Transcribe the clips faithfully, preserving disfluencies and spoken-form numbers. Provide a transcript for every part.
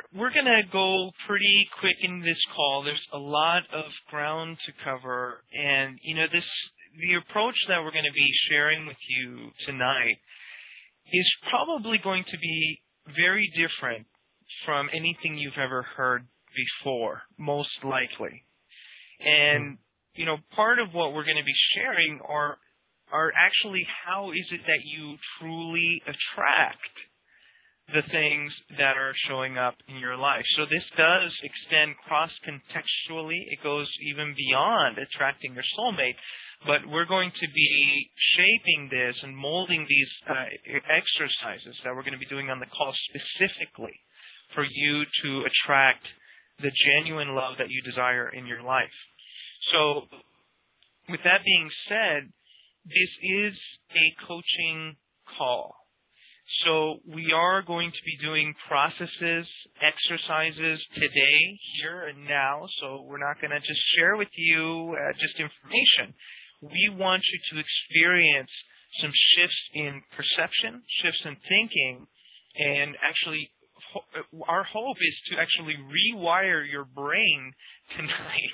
we're going to go pretty quick in this call. There's a lot of ground to cover, and you know this the approach that we're going to be sharing with you tonight is probably going to be very different from anything you've ever heard before, most likely. And you know, part of what we're going to be sharing are are actually how is it that you truly attract the things that are showing up in your life. So this does extend cross-contextually. It goes even beyond attracting your soulmate. But we're going to be shaping this and molding these uh, exercises that we're going to be doing on the call specifically for you to attract the genuine love that you desire in your life. So with that being said, this is a coaching call. So we are going to be doing processes, exercises today, here and now. So we're not going to just share with you uh, just information. We want you to experience some shifts in perception, shifts in thinking, and actually ho- our hope is to actually rewire your brain tonight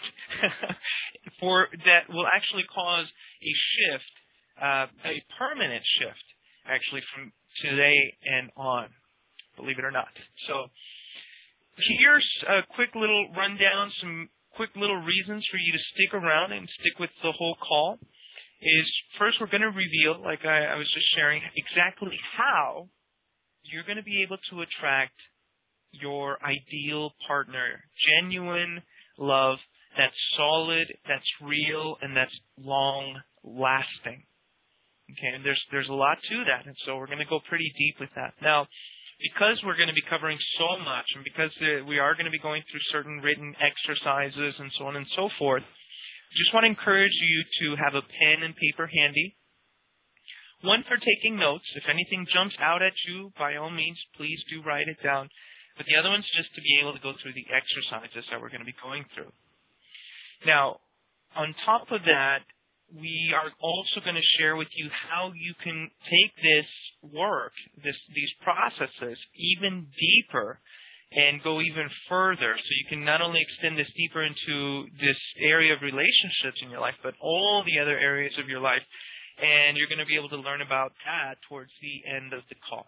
for that will actually cause a shift, uh, a permanent shift, actually from today and on, believe it or not. So here's a quick little rundown, some quick little reasons for you to stick around and stick with the whole call. Is first we're going to reveal, like I, I was just sharing, exactly how you're going to be able to attract your ideal partner, genuine love that's solid, that's real, and that's long-lasting. Okay, and there's there's a lot to that, and so we're going to go pretty deep with that. Now, because we're going to be covering so much, and because uh, we are going to be going through certain written exercises and so on and so forth, I just want to encourage you to have a pen and paper handy. One for taking notes. If anything jumps out at you, by all means, please do write it down. But the other one's just to be able to go through the exercises that we're going to be going through. Now, on top of that, we are also going to share with you how you can take this work, this, these processes, even deeper and go even further. So you can not only extend this deeper into this area of relationships in your life, but all the other areas of your life. And you're going to be able to learn about that towards the end of the call.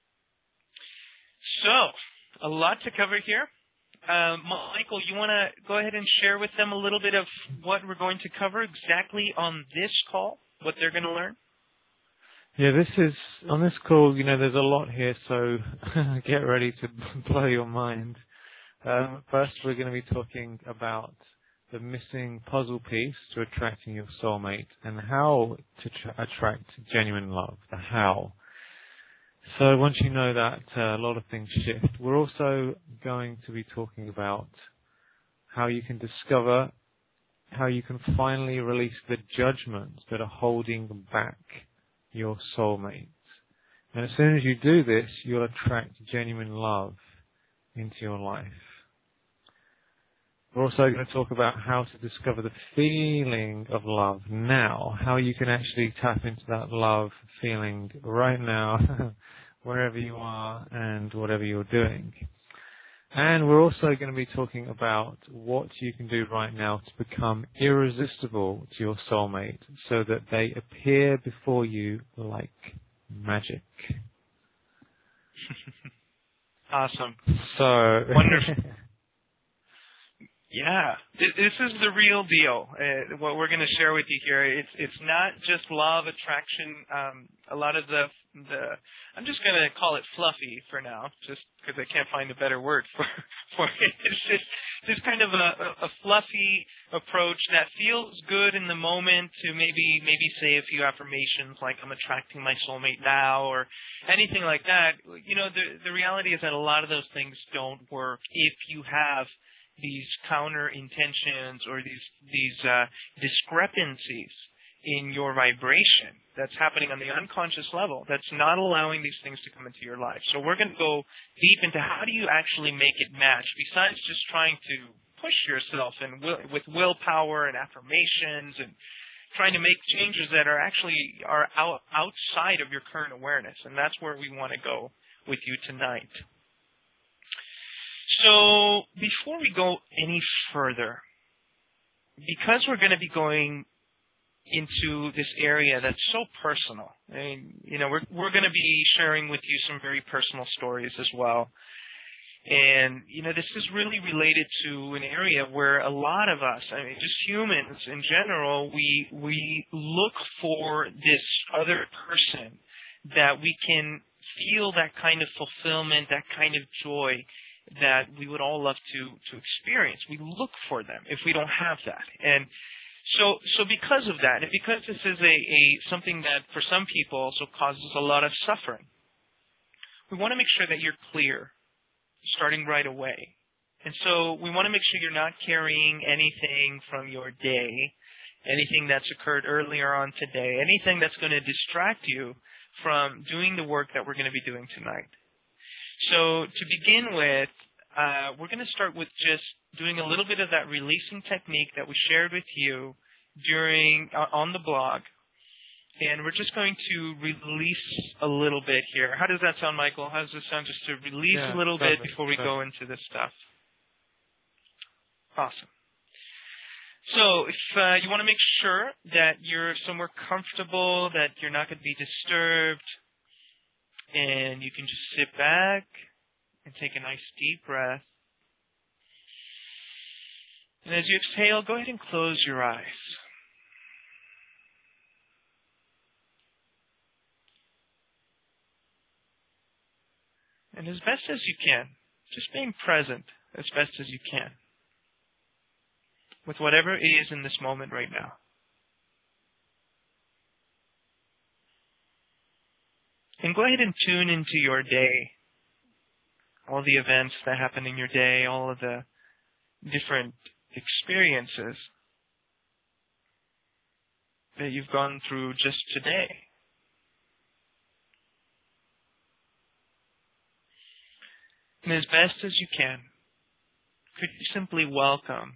So, a lot to cover here. Uh, Michael, you want to go ahead and share with them a little bit of what we're going to cover exactly on this call, what they're going to learn? Yeah, this is, on this call, you know, there's a lot here, so get ready to blow your mind. Um, first, we're going to be talking about the missing puzzle piece to attracting your soulmate and how to tra- attract genuine love, the how. So once you know that, uh, a lot of things shift. We're also going to be talking about how you can discover, how you can finally release the judgments that are holding back your soulmate. And as soon as you do this, you'll attract genuine love into your life. We're also going to talk about how to discover the feeling of love now, how you can actually tap into that love feeling right now, wherever you are and whatever you're doing. And we're also going to be talking about what you can do right now to become irresistible to your soulmate so that they appear before you like magic. Awesome. So wonderful. Yeah, this is the real deal. Uh, what we're going to share with you here, it's it's not just law of attraction. Um, a lot of the the I'm just going to call it fluffy for now, just because I can't find a better word for for it. It's just just kind of a, a fluffy approach that feels good in the moment to maybe maybe say a few affirmations like I'm attracting my soulmate now or anything like that. You know, the the reality is that a lot of those things don't work if you have these counter intentions or these these uh, discrepancies in your vibration that's happening on the unconscious level that's not allowing these things to come into your life. So we're going to go deep into how do you actually make it match besides just trying to push yourself and will, with willpower and affirmations and trying to make changes that are actually are out, outside of your current awareness. And that's where we want to go with you tonight. So before we go any further, because we're going to be going into this area that's so personal, I mean, you know, we're we're going to be sharing with you some very personal stories as well. And, you know, this is really related to an area where a lot of us, I mean, just humans in general, we we look for this other person that we can feel that kind of fulfillment, that kind of joy that we would all love to to experience. We look for them if we don't have that. And so so because of that, and because this is a, a something that for some people also causes a lot of suffering, we want to make sure that you're clear starting right away. And so we want to make sure you're not carrying anything from your day, anything that's occurred earlier on today, anything that's going to distract you from doing the work that we're going to be doing tonight. So to begin with, uh, we're going to start with just doing a little bit of that releasing technique that we shared with you during uh, on the blog. And we're just going to release a little bit here. How does that sound, Michael? How does it sound just to release yeah, a little perfect, bit before we perfect. go into this stuff? Awesome. So if uh, you want to make sure that you're somewhere comfortable, that you're not going to be disturbed, and you can just sit back and take a nice deep breath. And as you exhale, go ahead and close your eyes. And as best as you can, just being present as best as you can with whatever it is in this moment right now. And go ahead and tune into your day, all the events that happen in your day, all of the different experiences that you've gone through just today. And as best as you can, could you simply welcome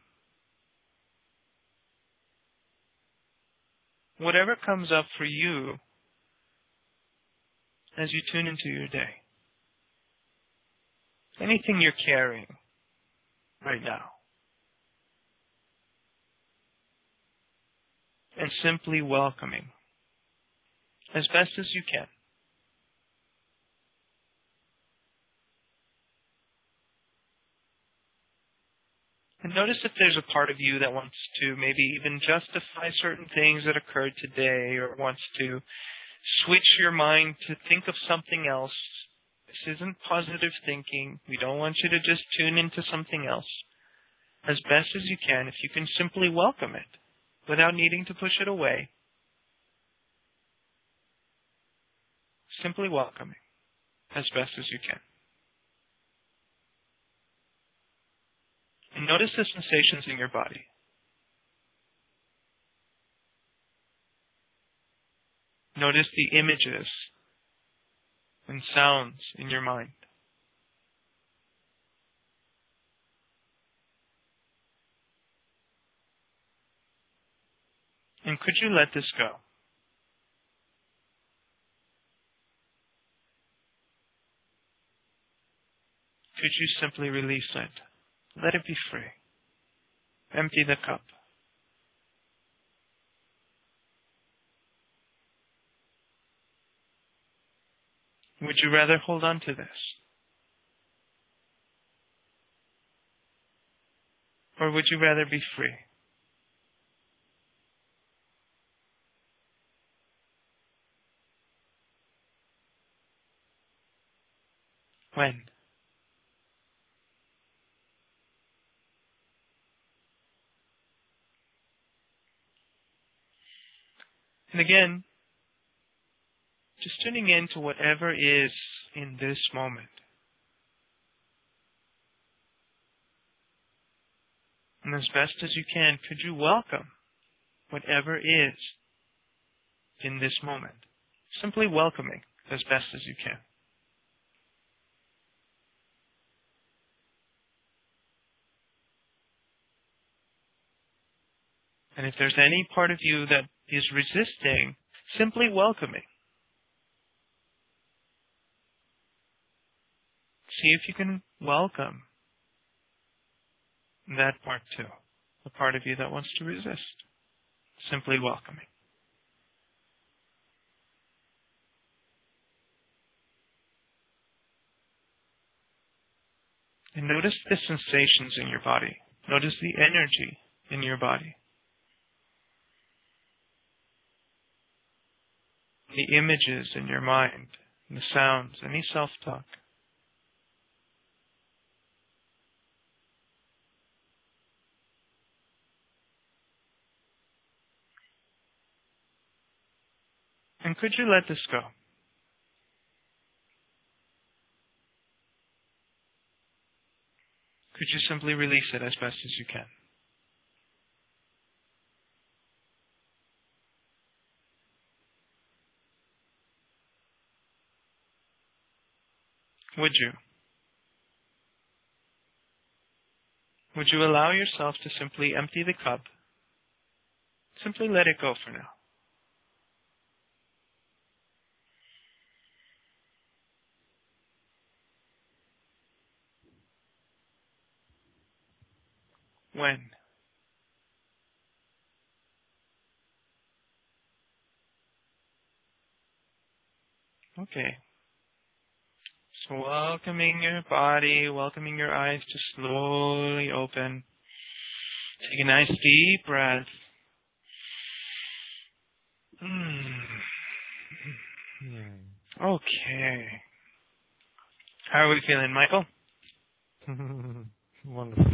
whatever comes up for you as you tune into your day? Anything you're carrying right now. And simply welcoming as best as you can. And notice if there's a part of you that wants to maybe even justify certain things that occurred today, or wants to switch your mind to think of something else. This isn't positive thinking. We don't want you to just tune into something else. As best as you can, if you can simply welcome it without needing to push it away. Simply welcoming as best as you can. And notice the sensations in your body. Notice the images and sounds in your mind. And could you let this go? Could you simply release it? Let it be free. Empty the cup. Would you rather hold on to this? Or would you rather be free? When? And again, just tuning in to whatever is in this moment. And as best as you can, could you welcome whatever is in this moment? Simply welcoming as best as you can. And if there's any part of you that is resisting, simply welcoming. See if you can welcome that part too, the part of you that wants to resist. Simply welcoming. And notice the sensations in your body. Notice the energy in your body. The images in your mind, the sounds, any self-talk. And could you let this go? Could you simply release it as best as you can? Would you? Would you allow yourself to simply empty the cup? Simply let it go for now. When? Okay. So welcoming your body, welcoming your eyes to slowly open. Take a nice deep breath. Mm. Okay. How are we feeling, Michael? Wonderful.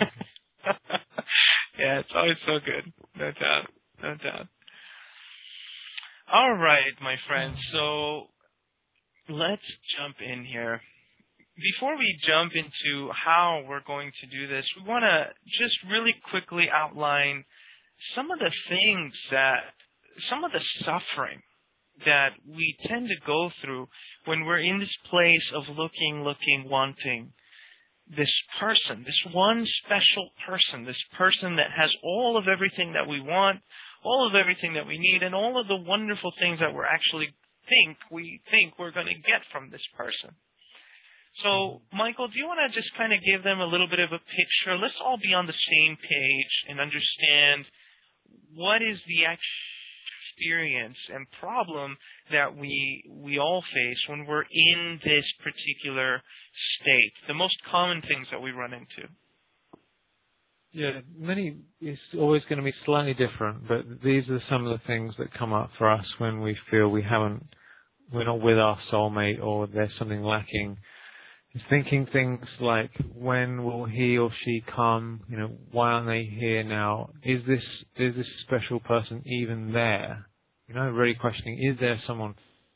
Yeah, it's always so good. No doubt. No doubt. All right, my friends. So let's jump in here. Before we jump into how we're going to do this, we want to just really quickly outline some of the things that, some of the suffering that we tend to go through when we're in this place of looking, looking, wanting this person, this one special person, this person that has all of everything that we want, all of everything that we need, and all of the wonderful things that we're actually think we think we're going to get from this person. So, Michael, do you want to just kind of give them a little bit of a picture? Let's all be on the same page and understand what is the actual experience and problem that we we all face when we're in this particular state. The most common things that we run into. Yeah, many, it's always going to be slightly different, but these are some of the things that come up for us when we feel we haven't, we're not with our soulmate or there's something lacking. It's thinking things like, when will he or she come? You know, why aren't they here now? Is this, is this special person even there? You know, really questioning, is there someone?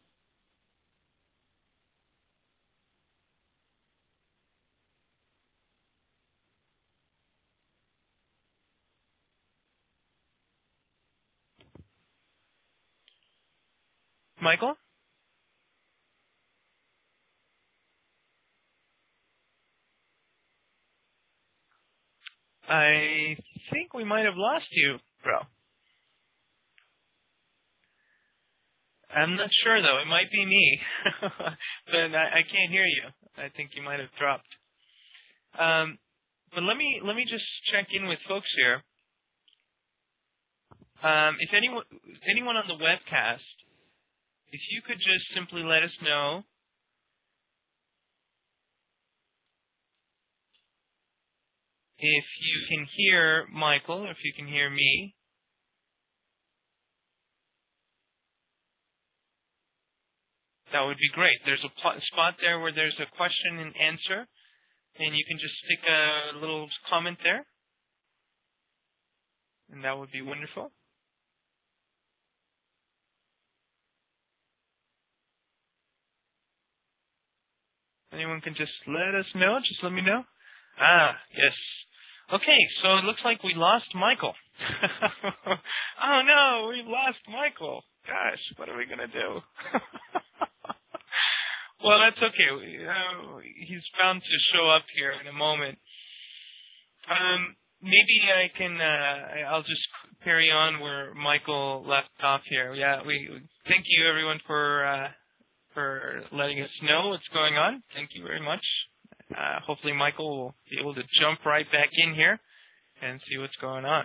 Michael? I think we might have lost you, bro. I'm not sure, though. It might be me. But I, I can't hear you. I think you might have dropped. Um, but let me let me just check in with folks here. Um, if anyone anyone on the webcast, if you could just simply let us know if you can hear Michael, or if you can hear me. That would be great. There's a pl- spot there where there's a question and answer, and you can just stick a little comment there, and that would be wonderful. Anyone can just let us know. Just let me know. Ah, yes. Okay, so it looks like we lost Michael. Oh no, we lost Michael. Gosh, what are we going to do? Well, that's okay. We, uh, he's bound to show up here in a moment. Um, maybe I can, uh, I'll just carry on where Michael left off here. Yeah, we thank you everyone for, uh, for letting us know what's going on. Thank you very much. uh, hopefully Michael will be able to jump right back in here and see what's going on.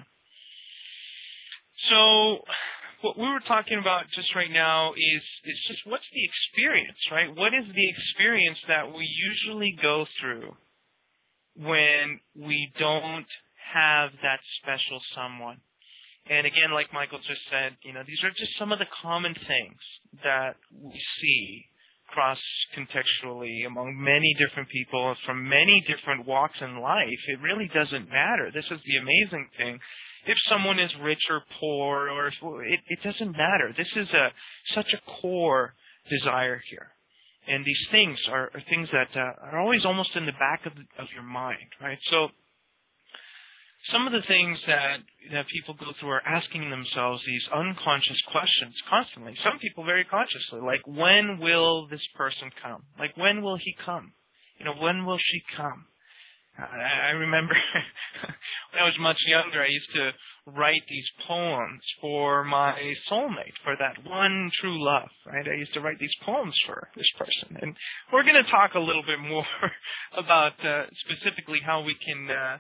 So what we were talking about just right now is, is just what's the experience, right? What is the experience that we usually go through when we don't have that special someone? And again, like Michael just said, you know, these are just some of the common things that we see cross-contextually among many different people from many different walks in life. It really doesn't matter. This is the amazing thing. If someone is rich or poor, or if, it, it doesn't matter. This is a such a core desire here. And these things are, are things that uh, are always almost in the back of, of your mind, right? So some of the things that, that people go through are asking themselves these unconscious questions constantly. Some people very consciously, like, when will this person come? Like, when will he come? You know, when will she come? I, I remember when I was much younger, I used to write these poems for my soulmate, for that one true love, right? I used to write these poems for this person. And we're going to talk a little bit more about uh, specifically how we can... Uh,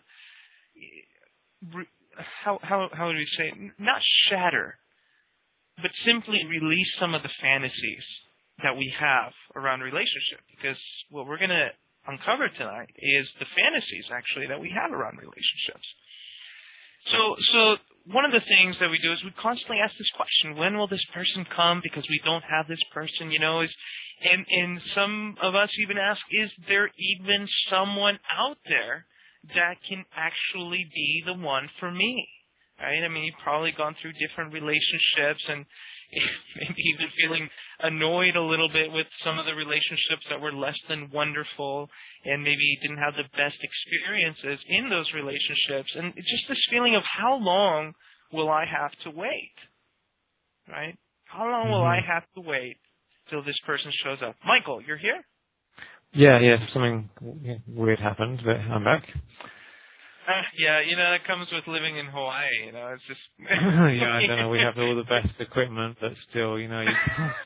How how how do we say it? Not shatter, but simply release some of the fantasies that we have around relationship. Because what we're going to uncover tonight is the fantasies actually that we have around relationships. So so one of the things that we do is we constantly ask this question: when will this person come? Because we don't have this person, you know. Is and and some of us even ask: is there even someone out there that can actually be the one for me, right? I mean, you've probably gone through different relationships and maybe even feeling annoyed a little bit with some of the relationships that were less than wonderful, and maybe you didn't have the best experiences in those relationships. And it's just this feeling of how long will I have to wait, right? How long will I have to wait till this person shows up? Michael, you're here? Yeah, yeah, something weird happened, but I'm back. Uh, yeah, you know, that comes with living in Hawaii, you know, it's just... yeah, I don't know, we have all the best equipment, but still, you know... You...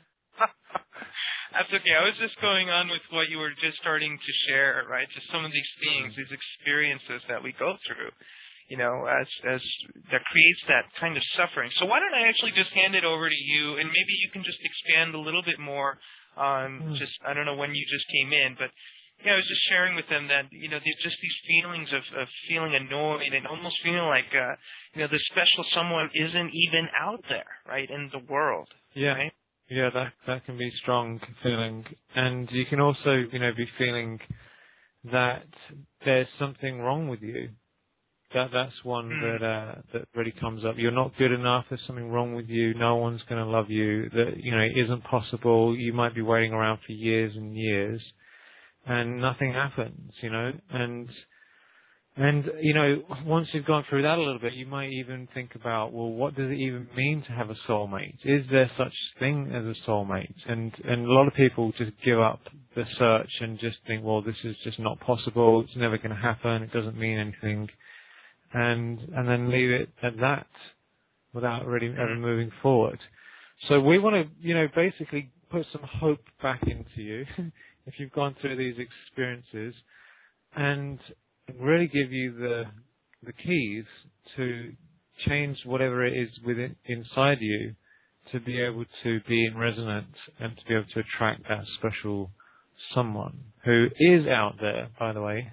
That's okay. I was just going on with what you were just starting to share, right? Just some of these things, these experiences that we go through, you know, as as that creates that kind of suffering. So why don't I actually just hand it over to you, and maybe you can just expand a little bit more on just, I don't know when you just came in, but yeah, I was just sharing with them that, you know, just these feelings of, of feeling annoyed and almost feeling like, uh, you know, the special someone isn't even out there, right, in the world. Yeah. Right? Yeah, that that can be a strong feeling. And you can also, you know, be feeling that there's something wrong with you. That that's one mm. that uh, that really comes up. You're not good enough. There's something wrong with you. No one's going to love you. That, you know, it isn't possible. You might be waiting around for years and years, and nothing happens. You know, and and you know, once you've gone through that a little bit, you might even think about, well, what does it even mean to have a soulmate? Is there such thing as a soulmate? And and a lot of people just give up the search and just think, well, this is just not possible. It's never going to happen. It doesn't mean anything. And and then leave it at that without really ever moving forward. So we want to, you know, basically put some hope back into you if you've gone through these experiences, and really give you the the keys to change whatever it is within inside you to be able to be in resonance and to be able to attract that special someone who is out there, by the way.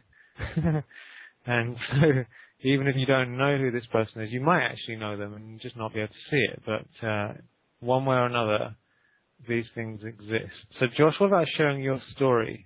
And so even if you don't know who this person is, you might actually know them and just not be able to see it. But uh, one way or another, these things exist. So, Josh, what about sharing your story?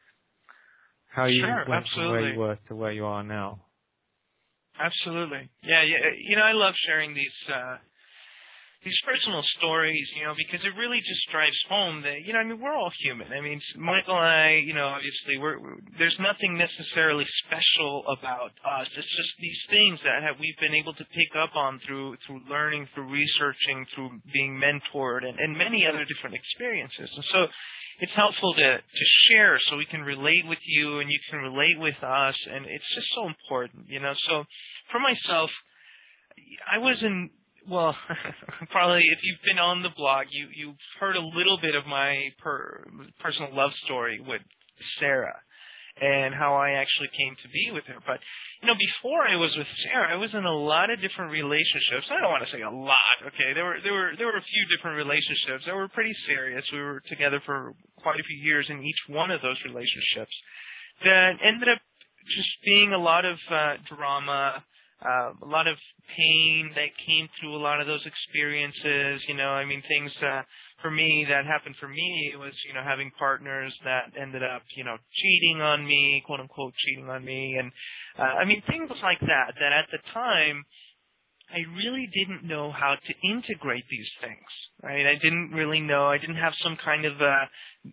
How you sure, went absolutely. from where you were to where you are now? Absolutely. Yeah, yeah. You know, I love sharing these uh, these personal stories, you know, because it really just drives home that, you know, I mean, we're all human. I mean, Michael and I, you know, obviously, we're, we're there's nothing necessarily special about us. It's just these things that have, we've been able to pick up on through through learning, through researching, through being mentored, and, and many other different experiences. And so it's helpful to, to share so we can relate with you and you can relate with us, and it's just so important, you know. So for myself, I was in... Well, probably if you've been on the blog, you, you've heard a little bit of my per, personal love story with Sarah. and how I actually came to be with her. But, you know, before I was with Sarah, I was in a lot of different relationships. I don't want to say a lot, okay? There were there were there were a few different relationships that were pretty serious. We were together for quite a few years in each one of those relationships that ended up just being a lot of uh, drama, uh, a lot of pain that came through a lot of those experiences. You know, I mean, things uh, for me that happened for me was, you know, having partners that ended up, you know, cheating on me, quote unquote, cheating on me. And uh, I mean, things like that, that at the time, I really didn't know how to integrate these things, right? I didn't really know. I didn't have some kind of a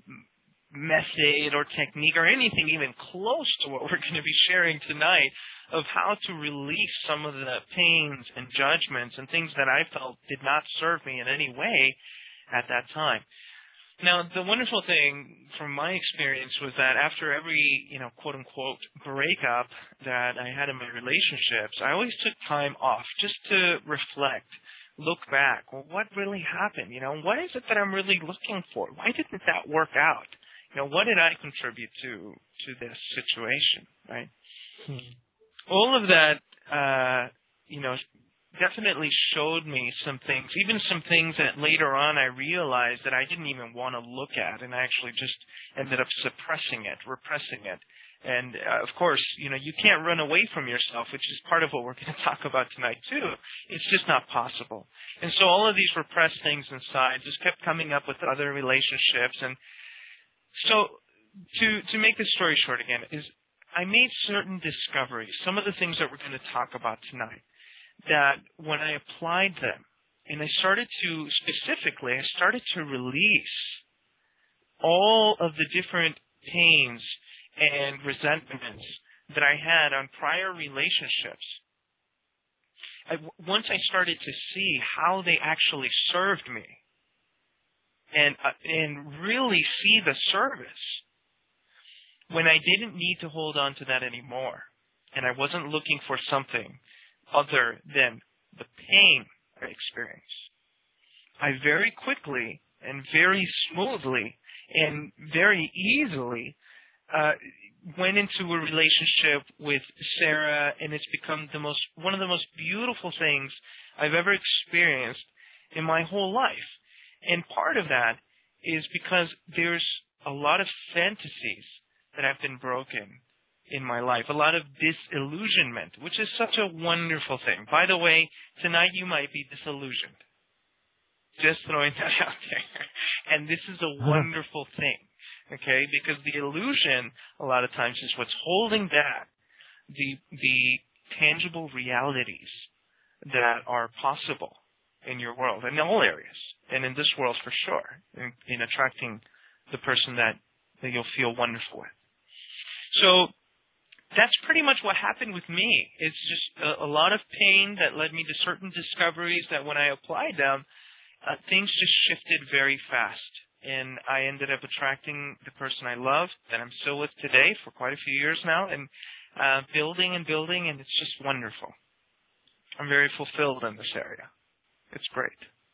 method or technique or anything even close to what we're going to be sharing tonight of how to release some of the pains and judgments and things that I felt did not serve me in any way at that time. Now, the wonderful thing from my experience was that after every, you know, quote-unquote breakup that I had in my relationships, I always took time off just to reflect, look back. Well, what really happened? You know, what is it that I'm really looking for? Why didn't that work out? You know, what did I contribute to to this situation, right? Hmm. All of that, uh, you know, definitely showed me some things, even some things that later on I realized that I didn't even want to look at, and I actually just ended up suppressing it, repressing it. And, uh, of course, you know, you can't run away from yourself, which is part of what we're going to talk about tonight, too. It's just not possible. And so all of these repressed things inside just kept coming up with other relationships. And so to to make this story short again, is I made certain discoveries, some of the things that we're going to talk about tonight, that when I applied them, and I started to, specifically, I started to release all of the different pains and resentments that I had on prior relationships. I, once I started to see how they actually served me, and uh, and really see the service, when I didn't need to hold on to that anymore, and I wasn't looking for something other than the pain I experienced, I very quickly and very smoothly and very easily uh, went into a relationship with Sarah, and it's become the most one of the most beautiful things I've ever experienced in my whole life. And part of that is because there's a lot of fantasies that have been broken in my life, a lot of disillusionment, which is such a wonderful thing. By the way, tonight you might be disillusioned. Just throwing that out there. And this is a wonderful thing, okay? Because the illusion, a lot of times, is what's holding back the the tangible realities that are possible in your world, in all areas, and in this world for sure, in, in attracting the person that, that you'll feel wonderful with. So that's pretty much what happened with me. It's just a, a lot of pain that led me to certain discoveries that when I applied them, uh, things just shifted very fast. And I ended up attracting the person I love, that I'm still with today for quite a few years now, and uh, building and building, and it's just wonderful. I'm very fulfilled in this area. It's great.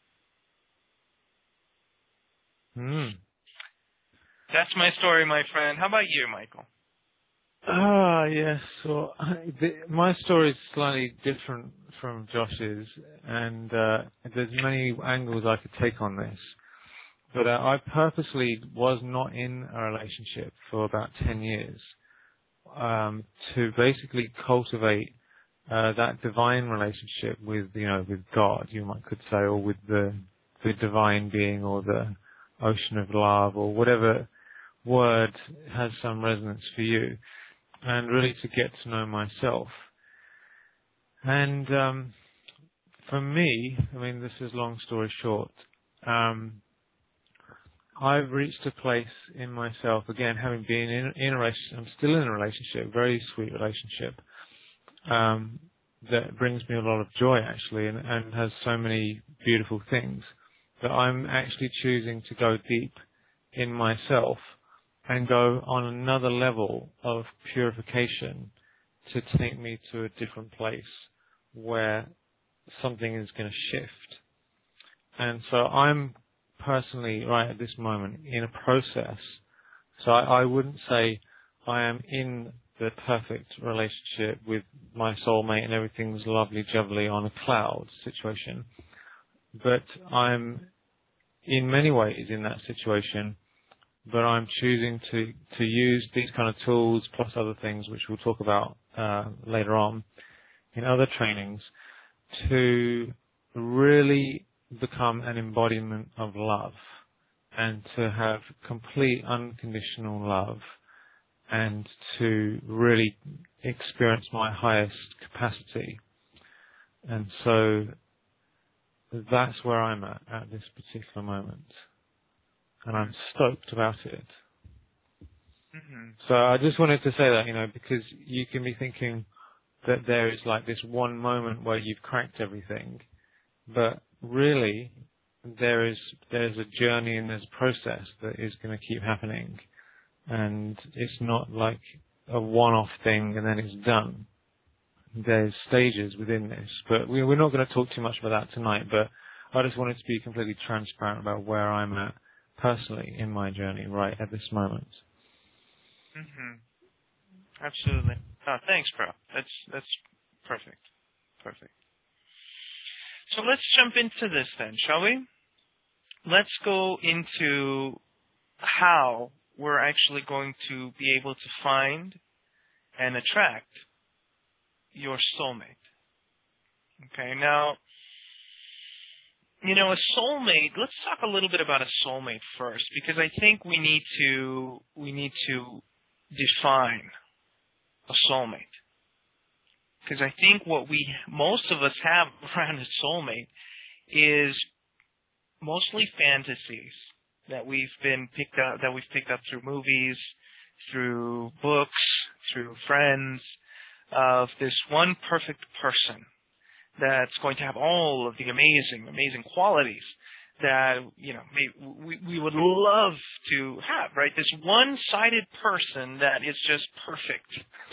Hmm. That's my story, my friend. How about you, Michael? Ah, yes. Well, the, my story is slightly different from Josh's, and uh, there's many angles I could take on this. But uh, I purposely was not in a relationship for about ten years um, to basically cultivate uh, that divine relationship with, you know, with God, you might could say, or with the the divine being, or the ocean of love, or whatever word has some resonance for you, and really to get to know myself. And um, for me, I mean, this is long story short, um, I've reached a place in myself, again, having been in, in a relationship, I'm still in a relationship, very sweet relationship, um, that brings me a lot of joy, actually, and, and has so many beautiful things, that I'm actually choosing to go deep in myself and go on another level of purification to take me to a different place where something is going to shift. And so I'm personally, right at this moment, in a process. So I, I wouldn't say I am in the perfect relationship with my soulmate and everything's lovely jubbly on a cloud situation. But I'm in many ways in that situation, but I'm choosing to, to use these kind of tools plus other things which we'll talk about uh, later on in other trainings to really become an embodiment of love and to have complete unconditional love and to really experience my highest capacity. And so that's where I'm at at this particular moment. And I'm stoked about it. Mm-hmm. So I just wanted to say that, you know, because you can be thinking that there is like this one moment where you've cracked everything, but really there is there's a journey and there's a process that is going to keep happening, and it's not like a one-off thing and then it's done. There's stages within this, but we, we're not going to talk too much about that tonight. But I just wanted to be completely transparent about where I'm at personally in my journey right at this moment. Mm-hmm. Absolutely. Oh, thanks, bro. That's that's perfect. Perfect. So let's jump into this then, shall we? Let's go into how we're actually going to be able to find and attract your soulmate. Okay, now, you know, a soulmate, let's talk a little bit about a soulmate first, because I think we need to we need to define a soulmate. Because I think what we, most of us have around a soulmate is mostly fantasies that we've been picked up, that we've picked up through movies, through books, through friends, of this one perfect person that's going to have all of the amazing, amazing qualities that, you know, we, we would love to have, right? This one-sided person that is just perfect.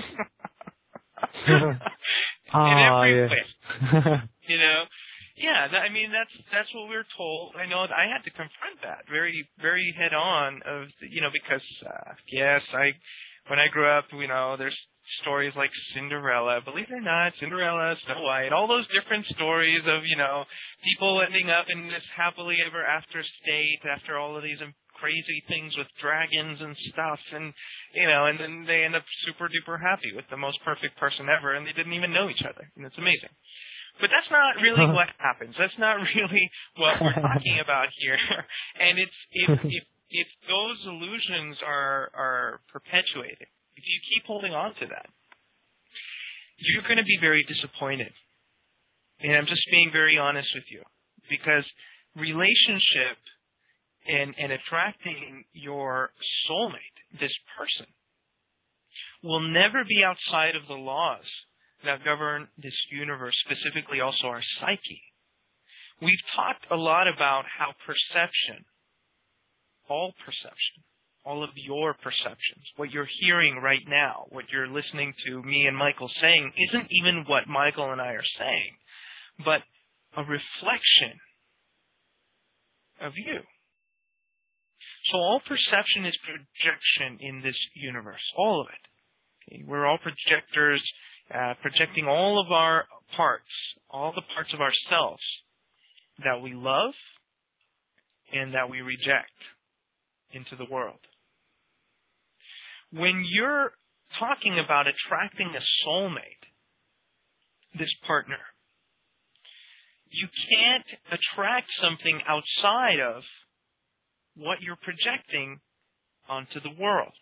In every yeah. way. You know? Yeah, that, I mean, that's that's what we're told. I know that I had to confront that very, very head on of, you know, because, uh, yes, I, when I grew up, you know, there's stories like Cinderella, believe it or not, Cinderella, Snow White, all those different stories of, you know, people ending up in this happily ever after state after all of these crazy things with dragons and stuff, and, you know, and then they end up super duper happy with the most perfect person ever, and they didn't even know each other, and it's amazing. But that's not really what happens. That's not really what we're talking about here. And it's if if if those illusions are are perpetuated, if you keep holding on to that, you're going to be very disappointed. And I'm just being very honest with you, because relationship and, and attracting your soulmate, this person, will never be outside of the laws that govern this universe, specifically also our psyche. We've talked a lot about how perception, all perception, all of your perceptions, what you're hearing right now, what you're listening to me and Michael saying, isn't even what Michael and I are saying, but a reflection of you. So all perception is projection in this universe, all of it. Okay? We're all projectors, uh, projecting all of our parts, all the parts of ourselves that we love and that we reject into the world. When you're talking about attracting a soulmate, this partner, you can't attract something outside of what you're projecting onto the world.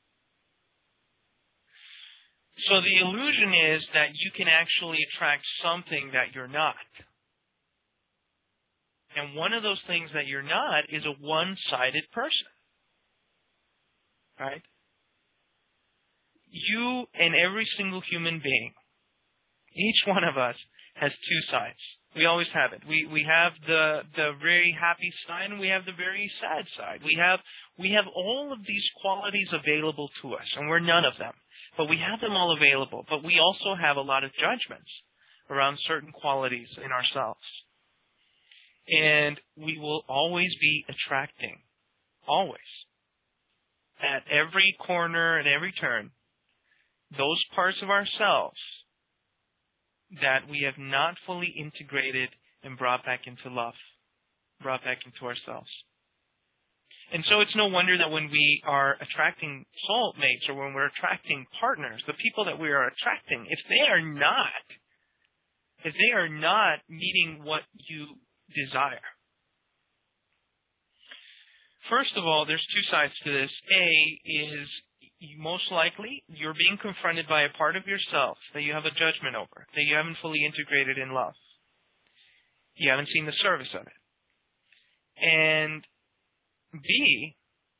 So the illusion is that you can actually attract something that you're not. And one of those things that you're not is a one-sided person. Right? You and every single human being, each one of us has two sides. We always have it. We we have the the very happy side and we have the very sad side. We have we have all of these qualities available to us, and we're none of them. But we have them all available. But we also have a lot of judgments around certain qualities in ourselves. And we will always be attracting, always, at every corner and every turn those parts of ourselves that we have not fully integrated and brought back into love, brought back into ourselves. And so it's no wonder that when we are attracting soulmates or when we're attracting partners, the people that we are attracting, if they are not, if they are not meeting what you desire. First of all, there's two sides to this. A is most likely you're being confronted by a part of yourself that you have a judgment over, that you haven't fully integrated in love. You haven't seen the service of it. And B,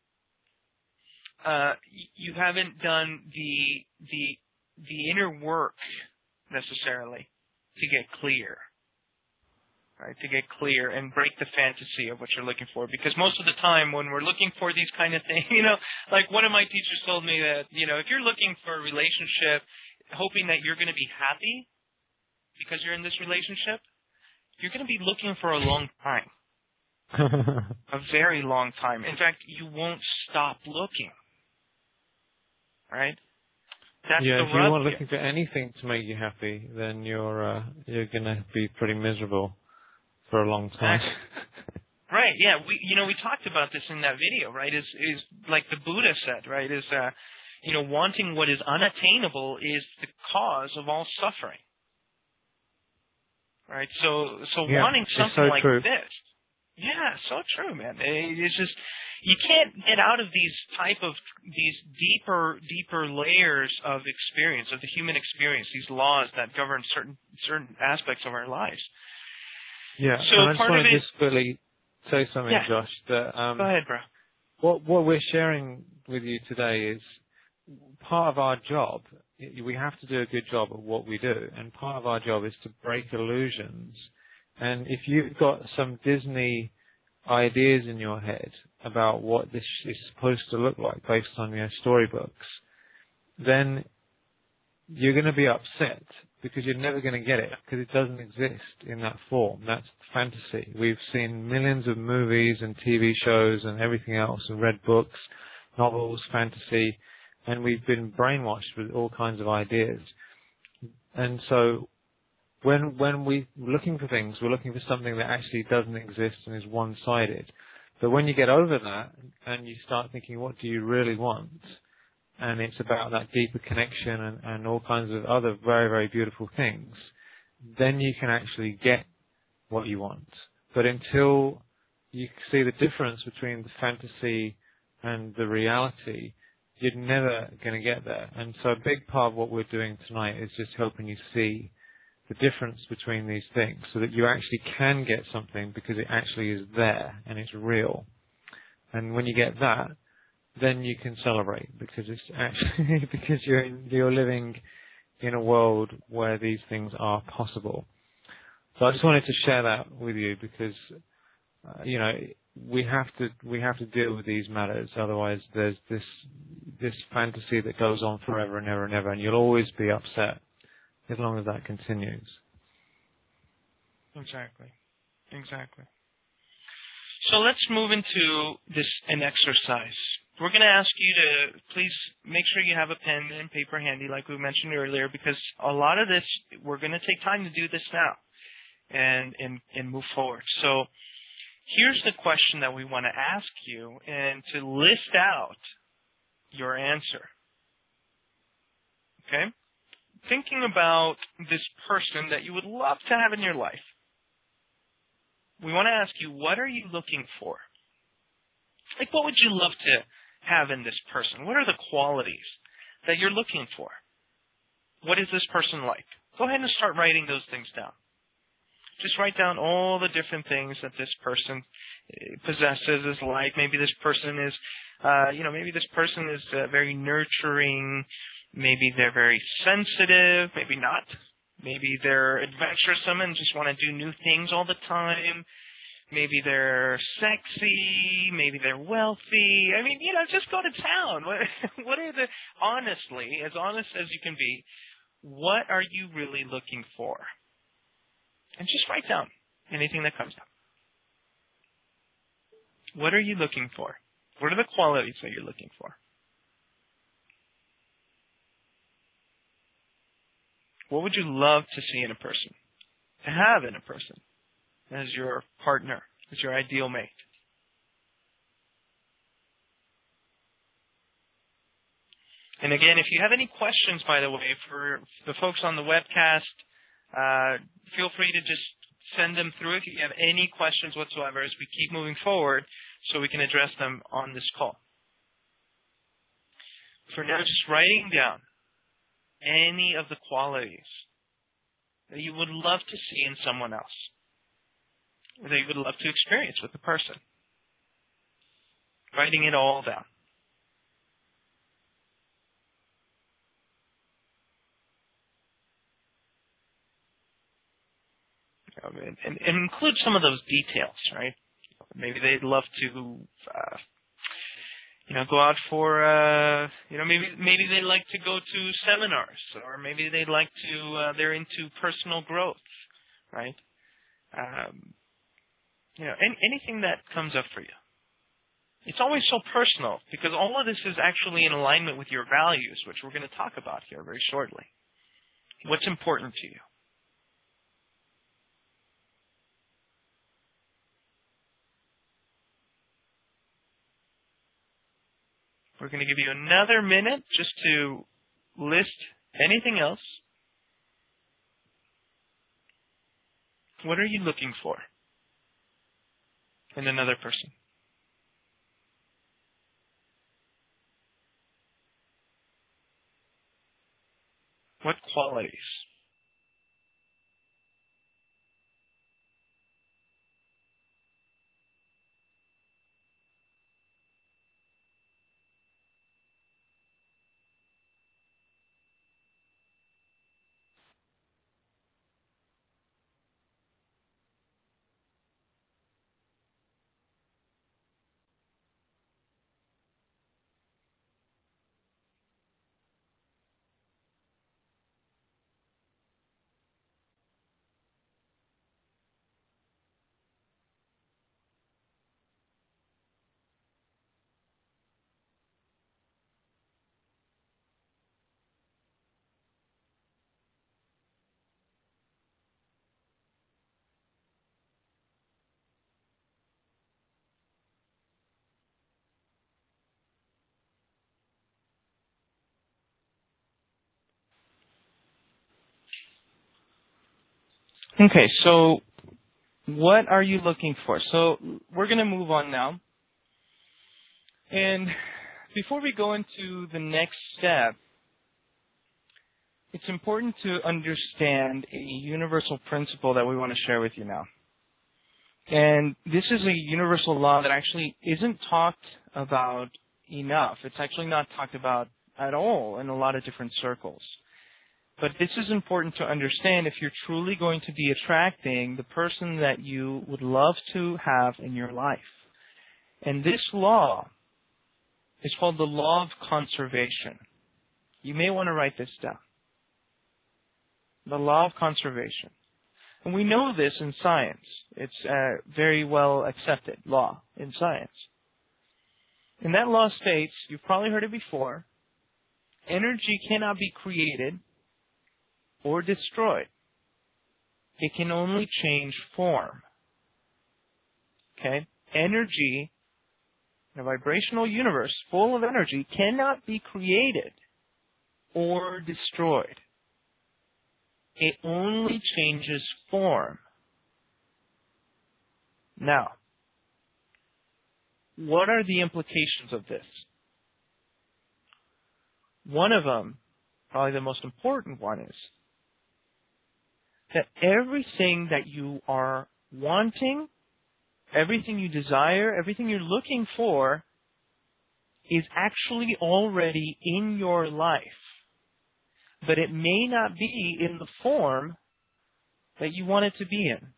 uh, you haven't done the the the inner work necessarily to get clear, right? To get clear and break the fantasy of what you're looking for. Because most of the time when we're looking for these kind of things, you know, like one of my teachers told me that, you know, if you're looking for a relationship, hoping that you're going to be happy because you're in this relationship, you're going to be looking for a long time. A very long time. In fact, you won't stop looking. Right? That's yeah, the if you rub are here. looking for anything to make you happy, then you're uh, you're gonna be pretty miserable for a long time. Right, yeah. We you know, we talked about this in that video, right? Is is like the Buddha said, right? Is uh you know, wanting what is unattainable is the cause of all suffering. Right? So so yeah, wanting something so like true. this. Yeah, so true, man. It's just you can't get out of these type of these deeper deeper layers of experience, of the human experience, these laws that govern certain certain aspects of our lives. Yeah. So and I just part want of to it, just quickly say something, yeah. Josh, that um Go ahead, bro. what what we're sharing with you today is part of our job. We have to do a good job at what we do, and part of our job is to break illusions. And if you've got some Disney ideas in your head about what this is supposed to look like based on your storybooks, then you're going to be upset because you're never going to get it because it doesn't exist in that form. That's fantasy. We've seen millions of movies and T V shows and everything else and read books, novels, fantasy, and we've been brainwashed with all kinds of ideas. And so When when we're looking for things, we're looking for something that actually doesn't exist and is one-sided. But when you get over that and you start thinking, what do you really want? And it's about that deeper connection and, and all kinds of other very, very beautiful things, then you can actually get what you want. But until you see the difference between the fantasy and the reality, you're never going to get there. And so a big part of what we're doing tonight is just helping you see the difference between these things so that you actually can get something because it actually is there and it's real. And when you get that, then you can celebrate because it's actually because you're in, you're living in a world where these things are possible. So I just wanted to share that with you because uh, you know we have to we have to deal with these matters. Otherwise, there's this this fantasy that goes on forever and ever and ever, and you'll always be upset as long as that continues. Exactly. Exactly. So let's move into this an exercise. We're going to ask you to please make sure you have a pen and paper handy like we mentioned earlier because a lot of this, we're going to take time to do this now and, and, and move forward. So here's the question that we want to ask you and to list out your answer. Okay? Thinking about this person that you would love to have in your life, we want to ask you, what are you looking for? Like, what would you love to have in this person? What are the qualities that you're looking for? What is this person like? Go ahead and start writing those things down. Just write down all the different things that this person possesses, is like. Maybe this person is, uh, you know, maybe this person is uh, very nurturing. Maybe they're very sensitive. Maybe not. Maybe they're adventuresome and just want to do new things all the time. Maybe they're sexy. Maybe they're wealthy. I mean, you know, just go to town. What, what are the, honestly, as honest as you can be, what are you really looking for? And just write down anything that comes up. What are you looking for? What are the qualities that you're looking for? What would you love to see in a person, to have in a person as your partner, as your ideal mate? And again, if you have any questions, by the way, for the folks on the webcast, uh, feel free to just send them through if you have any questions whatsoever as we keep moving forward so we can address them on this call. For now, just writing down any of the qualities that you would love to see in someone else, or that you would love to experience with the person. Writing it all down. And, and, and include some of those details, right? Maybe they'd love to, uh, you know, go out for, uh, you know, maybe maybe they'd like to go to seminars, or maybe they'd like to, uh, they're into personal growth, right? Um, you know, any, anything that comes up for you. It's always so personal because all of this is actually in alignment with your values, which we're going to talk about here very shortly. What's important to you? We're going to give you another minute just to list anything else. What are you looking for in another person? What qualities? Okay, so what are you looking for? So we're going to move on now. And before we go into the next step, it's important to understand a universal principle that we want to share with you now. And this is a universal law that actually isn't talked about enough. It's actually not talked about at all in a lot of different circles. But this is important to understand if you're truly going to be attracting the person that you would love to have in your life. And this law is called the law of conservation. You may want to write this down. The law of conservation. And we know this in science. It's a very well accepted law in science. And that law states, you've probably heard it before, energy cannot be created or destroyed. It can only change form. Okay? Energy, in a vibrational universe full of energy, cannot be created or destroyed. It only changes form. Now, what are the implications of this? One of them, probably the most important one, is that everything that you are wanting, everything you desire, everything you're looking for is actually already in your life. But it may not be in the form that you want it to be in.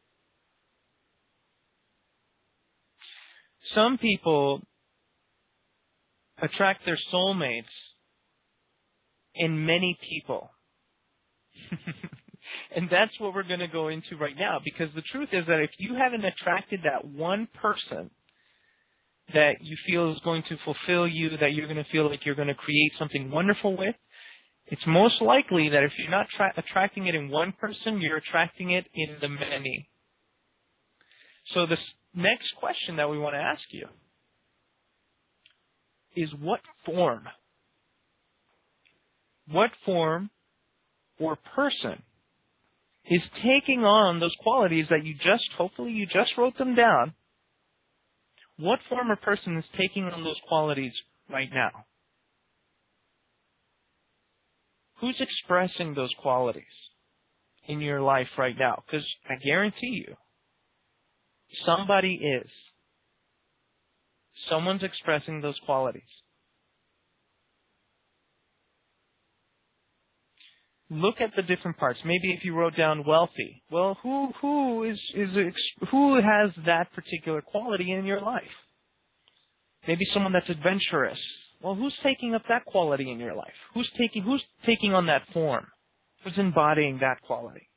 Some people attract their soulmates in many people. And that's what we're going to go into right now, because the truth is that if you haven't attracted that one person that you feel is going to fulfill you, that you're going to feel like you're going to create something wonderful with, It's most likely that if you're not tra- attracting it in one person, you're attracting it in the many. So this next question that we want to ask you is what form? What form or person is taking on those qualities that you just, hopefully you just wrote them down. What form or person is taking on those qualities right now? Who's expressing those qualities in your life right now? Because I guarantee you, somebody is. Someone's expressing those qualities. Look at the different parts. Maybe if you wrote down wealthy, well, who who is is who has that particular quality in your life? Maybe someone that's adventurous. Well, who's taking up that quality in your life? Who's taking who's taking on that form? Who's embodying that quality?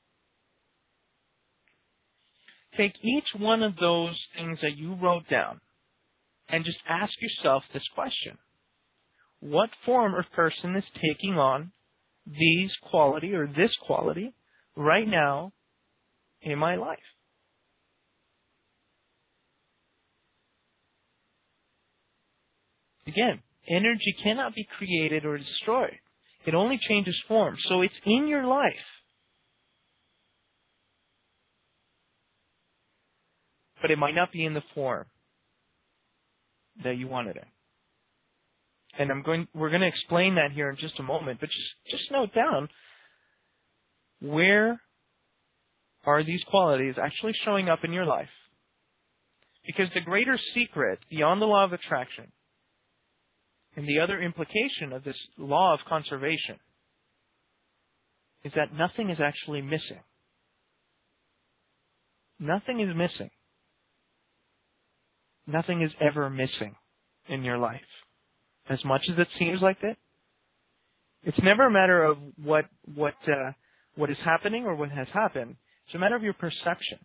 Take each one of those things that you wrote down and just ask yourself this question. What form or person is taking on these quality or this quality right now in my life? Again, energy cannot be created or destroyed. It only changes form. So it's in your life. But it might not be in the form that you wanted it. And I'm going, we're going to explain that here in just a moment, but just, just note down, where are these qualities actually showing up in your life? Because the greater secret beyond the law of attraction and the other implication of this law of conservation is that nothing is actually missing. Nothing is missing. Nothing is ever missing in your life. As much as it seems like that, it's never a matter of what what uh, what is happening or what has happened. It's a matter of your perception.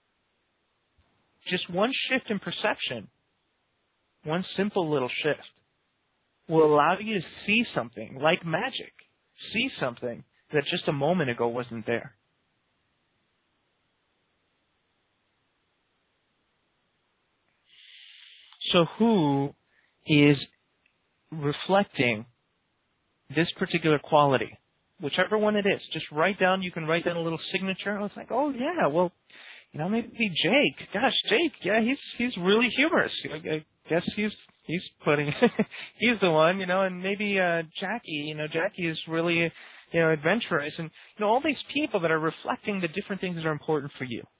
Just one shift in perception, one simple little shift, will allow you to see something like magic. See something that just a moment ago wasn't there. So who is reflecting this particular quality? Whichever one it is, just write down, you can write down a little signature. And it's like, oh yeah, well, you know, maybe Jake. Gosh, Jake, yeah, he's he's really humorous. I, I guess he's he's putting, he's the one, you know, and maybe uh, Jackie, you know, Jackie is really, you know, adventurous. And, you know, all these people that are reflecting the different things that are important for you.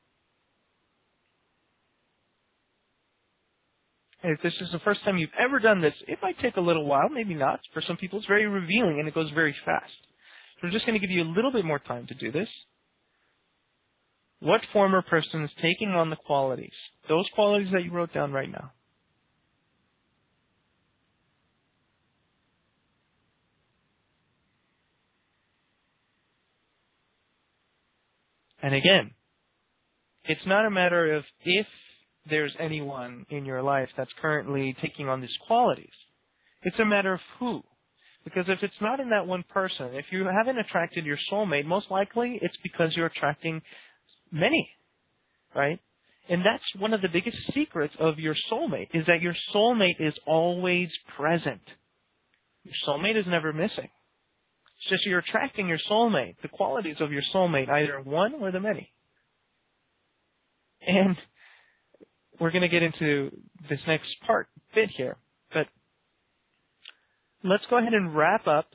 If this is the first time you've ever done this, it might take a little while, maybe not. For some people, it's very revealing and it goes very fast. So I'm just going to give you a little bit more time to do this. What form or person is taking on the qualities? Those qualities that you wrote down right now. And again, it's not a matter of if there's anyone in your life that's currently taking on these qualities. It's a matter of who. Because if it's not in that one person, if you haven't attracted your soulmate, most likely it's because you're attracting many, right? And that's one of the biggest secrets of your soulmate, is that your soulmate is always present. Your soulmate is never missing. It's just you're attracting your soulmate, the qualities of your soulmate, either one or the many. And we're going to get into this next part, bit here. But let's go ahead and wrap up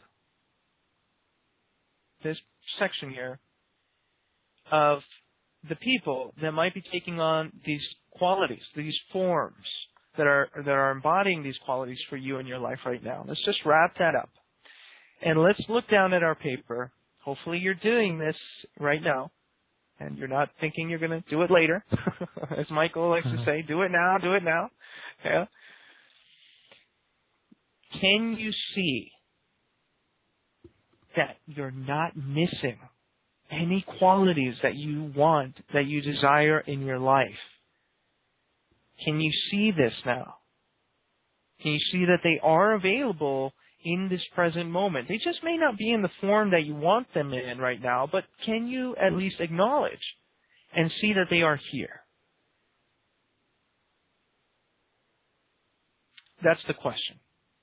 this section here of the people that might be taking on these qualities, these forms that are that are embodying these qualities for you in your life right now. Let's just wrap that up. And let's look down at our paper. Hopefully you're doing this right now. And you're not thinking you're going to do it later. As Michael likes to say, do it now, do it now. Yeah. Can you see that you're not missing any qualities that you want, that you desire in your life? Can you see this now? Can you see that they are available in this present moment. They just may not be in the form that you want them in right now, but can you at least acknowledge and see that they are here? That's the question.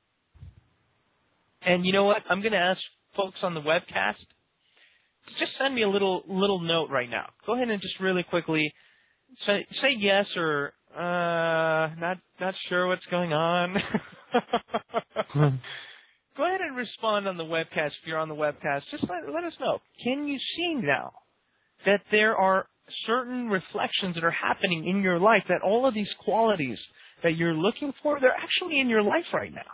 And you know what? I'm going to ask folks on the webcast to just send me a little little note right now. Go ahead and just really quickly say, say yes or uh, not not sure what's going on. Go ahead and respond on the webcast if you're on the webcast. Just let, let us know. Can you see now that there are certain reflections that are happening in your life, that all of these qualities that you're looking for, they're actually in your life right now?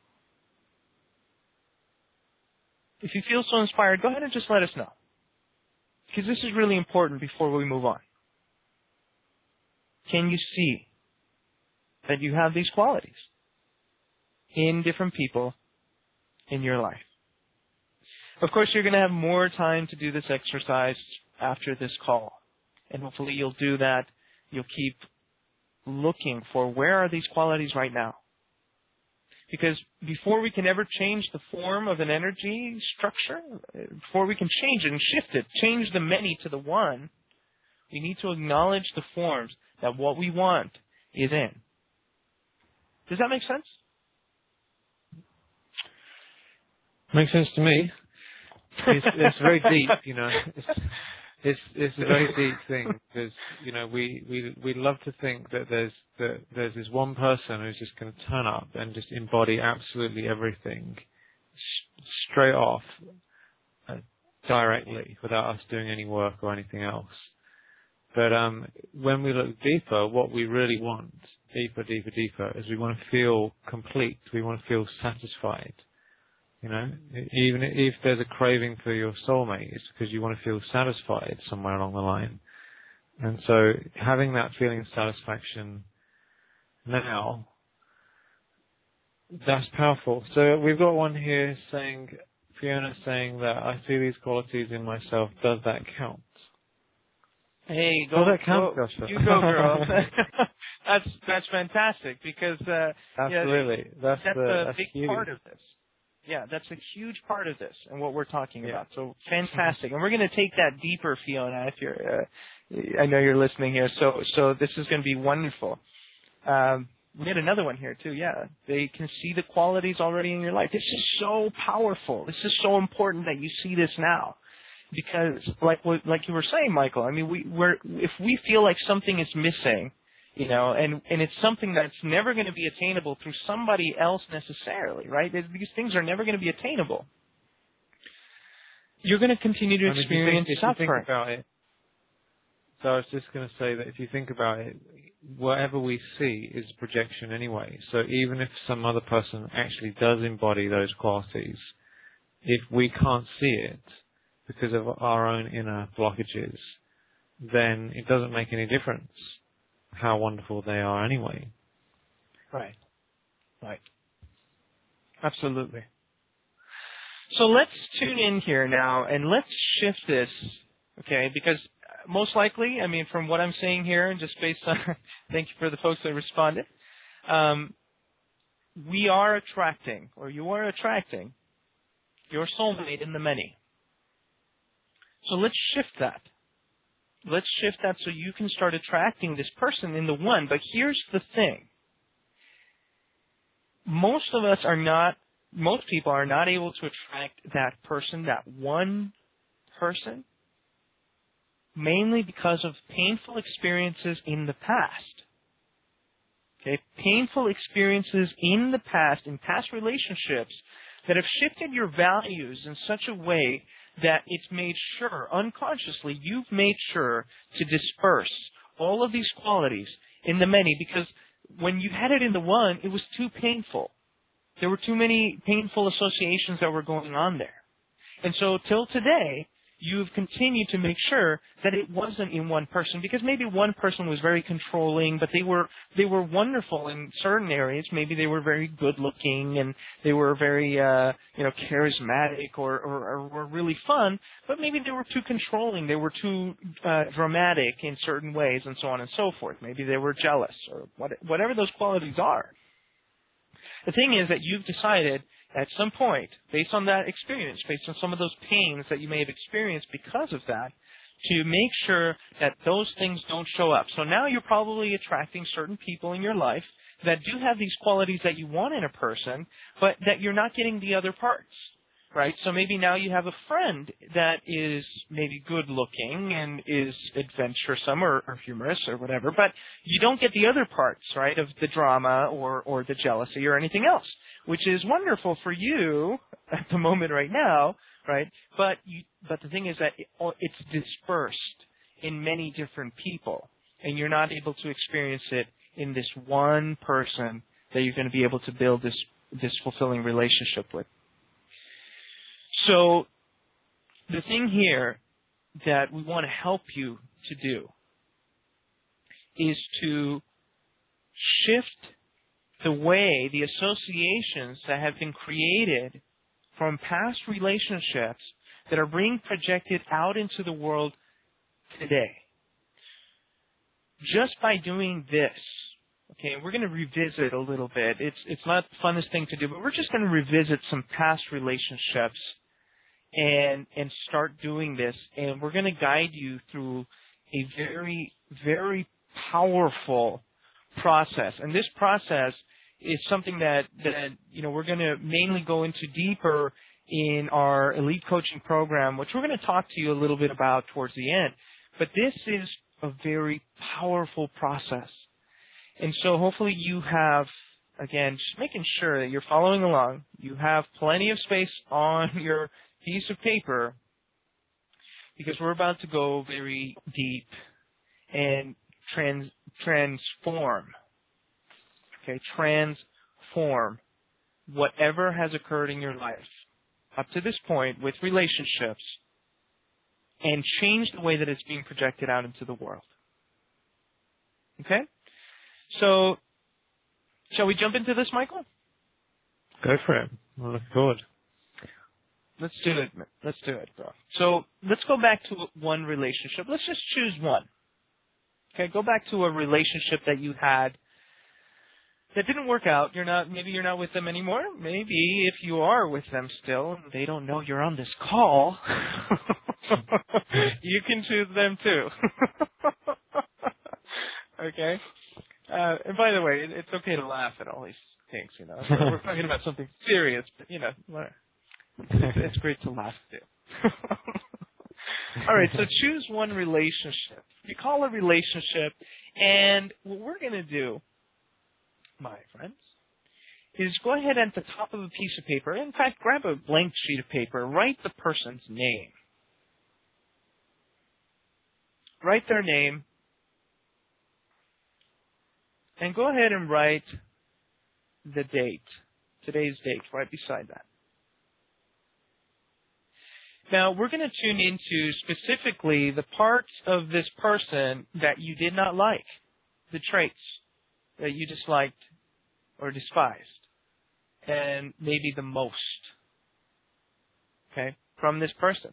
If you feel so inspired, go ahead and just let us know, because this is really important before we move on. Can you see that you have these qualities in different people in your life? Of course, you're going to have more time to do this exercise after this call, and hopefully you'll do that. You'll keep looking for where are these qualities right now. Because before we can ever change the form of an energy structure, before we can change it and shift it, change the many to the one, we need to acknowledge the forms that what we want is in. Does that make sense? Makes sense to me. It's, it's very deep, you know. It's, it's it's a very deep thing, because you know we, we we love to think that there's that there's this one person who's just going to turn up and just embody absolutely everything sh- straight off, uh, directly, without us doing any work or anything else. But um, when we look deeper, what we really want, deeper, deeper, deeper, is we want to feel complete. We want to feel satisfied. You know, even if there's a craving for your soulmate, it's because you want to feel satisfied somewhere along the line. And so having that feeling of satisfaction now, that's powerful. So we've got one here saying, Fiona saying that I see these qualities in myself. Does that count? Hey, go, Does that count, go Joshua? you go, girl. that's that's fantastic, because uh, absolutely, yeah, that's, that's the, a that's big huge. part of this. Yeah, that's a huge part of this and what we're talking yeah. about. So fantastic, and we're going to take that deeper, Fiona. If you're, uh, I know you're listening here. So so this is going to be wonderful. Um, we had another one here too. Yeah, they can see the qualities already in your life. This is so powerful. This is so important that you see this now. Because, like what, like you were saying, Michael, I mean, we, we're, if we feel like something is missing, you know, and, and it's something that's never going to be attainable through somebody else necessarily, right? These things are never going to be attainable. You're going to continue to I mean, experience if you think, if you suffering. think about it, so I was just going to say that if you think about it, whatever we see is projection anyway. So even if some other person actually does embody those qualities, if we can't see it, because of our own inner blockages, then it doesn't make any difference how wonderful they are anyway. Right. Right. Absolutely. So let's tune in here now and let's shift this, okay, because most likely, I mean, from what I'm saying here, and just based on, thank you for the folks that responded, um, we are attracting, or you are attracting, your soulmate in the many. So let's shift that. Let's shift that so you can start attracting this person in the one. But here's the thing. Most of us are not, most people are not able to attract that person, that one person, mainly because of painful experiences in the past. Okay, painful experiences in the past, in past relationships, that have shifted your values in such a way that it's made sure, unconsciously, you've made sure to disperse all of these qualities in the many, because when you had it in the one, it was too painful. There were too many painful associations that were going on there. And so till today, you've continued to make sure that it wasn't in one person, because maybe one person was very controlling, but they were they were wonderful in certain areas. Maybe they were very good looking and they were very uh, you know charismatic or, or, or were really fun, but maybe they were too controlling. They were too uh, dramatic in certain ways, and so on and so forth. Maybe they were jealous or what, whatever those qualities are. The thing is that you've decided at some point, based on that experience, based on some of those pains that you may have experienced because of that, to make sure that those things don't show up. So now you're probably attracting certain people in your life that do have these qualities that you want in a person, but that you're not getting the other parts, right? So maybe now you have a friend that is maybe good looking and is adventuresome or, or humorous or whatever, but you don't get the other parts, right, of the drama or, or the jealousy or anything else, which is wonderful for you at the moment right now, right? But you, but the thing is that it, it's dispersed in many different people, and you're not able to experience it in this one person that you're going to be able to build this this fulfilling relationship with. So the thing here that we want to help you to do is to shift the way, the associations that have been created from past relationships that are being projected out into the world today. Just by doing this, okay, we're going to revisit a little bit. It's it's not the funnest thing to do, but we're just going to revisit some past relationships and and start doing this. And we're going to guide you through a very, very powerful process. And this process is something that, that you know, we're going to mainly go into deeper in our elite coaching program, which we're going to talk to you a little bit about towards the end. But this is a very powerful process. And so hopefully you have, again, just making sure that you're following along. You have plenty of space on your piece of paper because we're about to go very deep and trans, transform. Okay, transform whatever has occurred in your life up to this point with relationships and change the way that it's being projected out into the world. Okay? So, shall we jump into this, Michael? Go for it. I look forward. Let's do it. Let's do it, bro. So, let's go back to one relationship. Let's just choose one. Okay, go back to a relationship that you had that didn't work out. You're not, maybe you're not with them anymore. Maybe if you are with them still, and they don't know you're on this call, you can choose them too. Okay? Uh, and by the way, it, it's okay to laugh at all these things, you know. So we're talking about something serious, but, you know, it's, it's great to laugh too. All right, so choose one relationship. You call a relationship, and what we're going to do, my friends, is go ahead and at the top of a piece of paper, in fact, grab a blank sheet of paper, write the person's name. Write their name, and go ahead and write the date, today's date, right beside that. Now, we're going to tune into specifically the parts of this person that you did not like, the traits that you disliked or despised, and maybe the most, okay, from this person.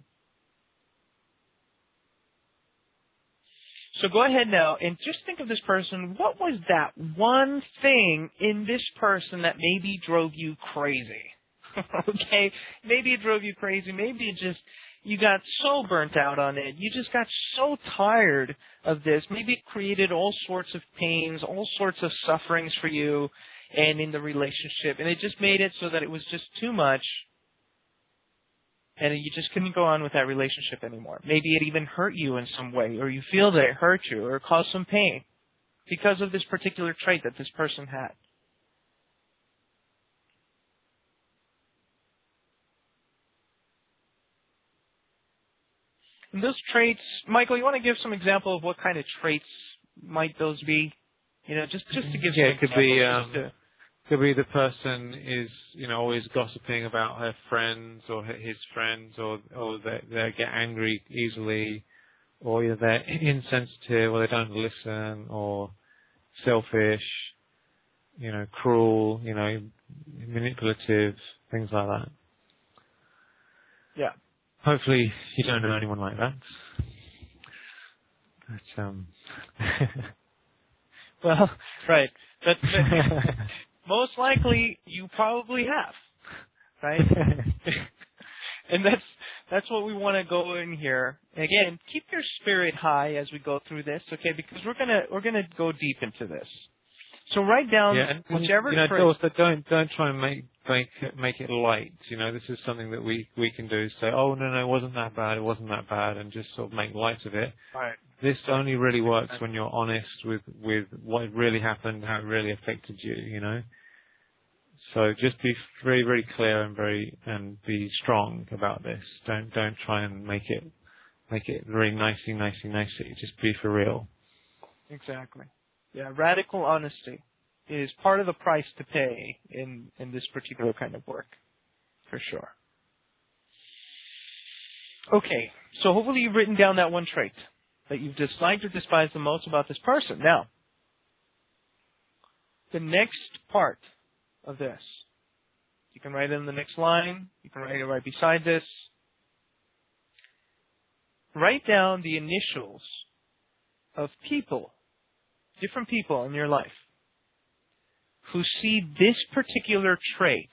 So go ahead now and just think of this person. What was that one thing in this person that maybe drove you crazy? Okay? Maybe it drove you crazy. Maybe it just, you got so burnt out on it. You just got so tired of this. Maybe it created all sorts of pains, all sorts of sufferings for you and in the relationship. And it just made it so that it was just too much. And you just couldn't go on with that relationship anymore. Maybe it even hurt you in some way, or you feel that it hurt you, or caused some pain because of this particular trait that this person had. And those traits, Michael, you want to give some example of what kind of traits might those be? You know, just just to give yeah, some it could be um, to... could be the person is you know always gossiping about her friends or his friends, or or they they get angry easily, or you know, they're insensitive, or they don't listen, or selfish, you know, cruel, you know, manipulative, things like that. Yeah. Hopefully you don't know anyone like that. But, um... well, right. But, but most likely you probably have. right? And that's that's what we want to go in here. Again, keep your spirit high as we go through this, okay? Because we're gonna we're gonna go deep into this. So write down yeah, and, whichever. You know, trait- also don't don't try and make make it, make it light. You know, this is something that we we can do. Say, oh no no, it wasn't that bad. It wasn't that bad, and just sort of make light of it. Right. This only really works when you're honest with with what really happened, how it really affected you. You know. So just be very very clear and very and be strong about this. Don't don't try and make it make it very nicey nicey nicey. Just be for real. Exactly. Yeah, radical honesty is part of the price to pay in, in this particular kind of work, for sure. Okay, so hopefully you've written down that one trait that you've disliked or despised the most about this person. Now, the next part of this, you can write it in the next line, you can write it right beside this. Write down the initials of people, different people in your life, who see this particular trait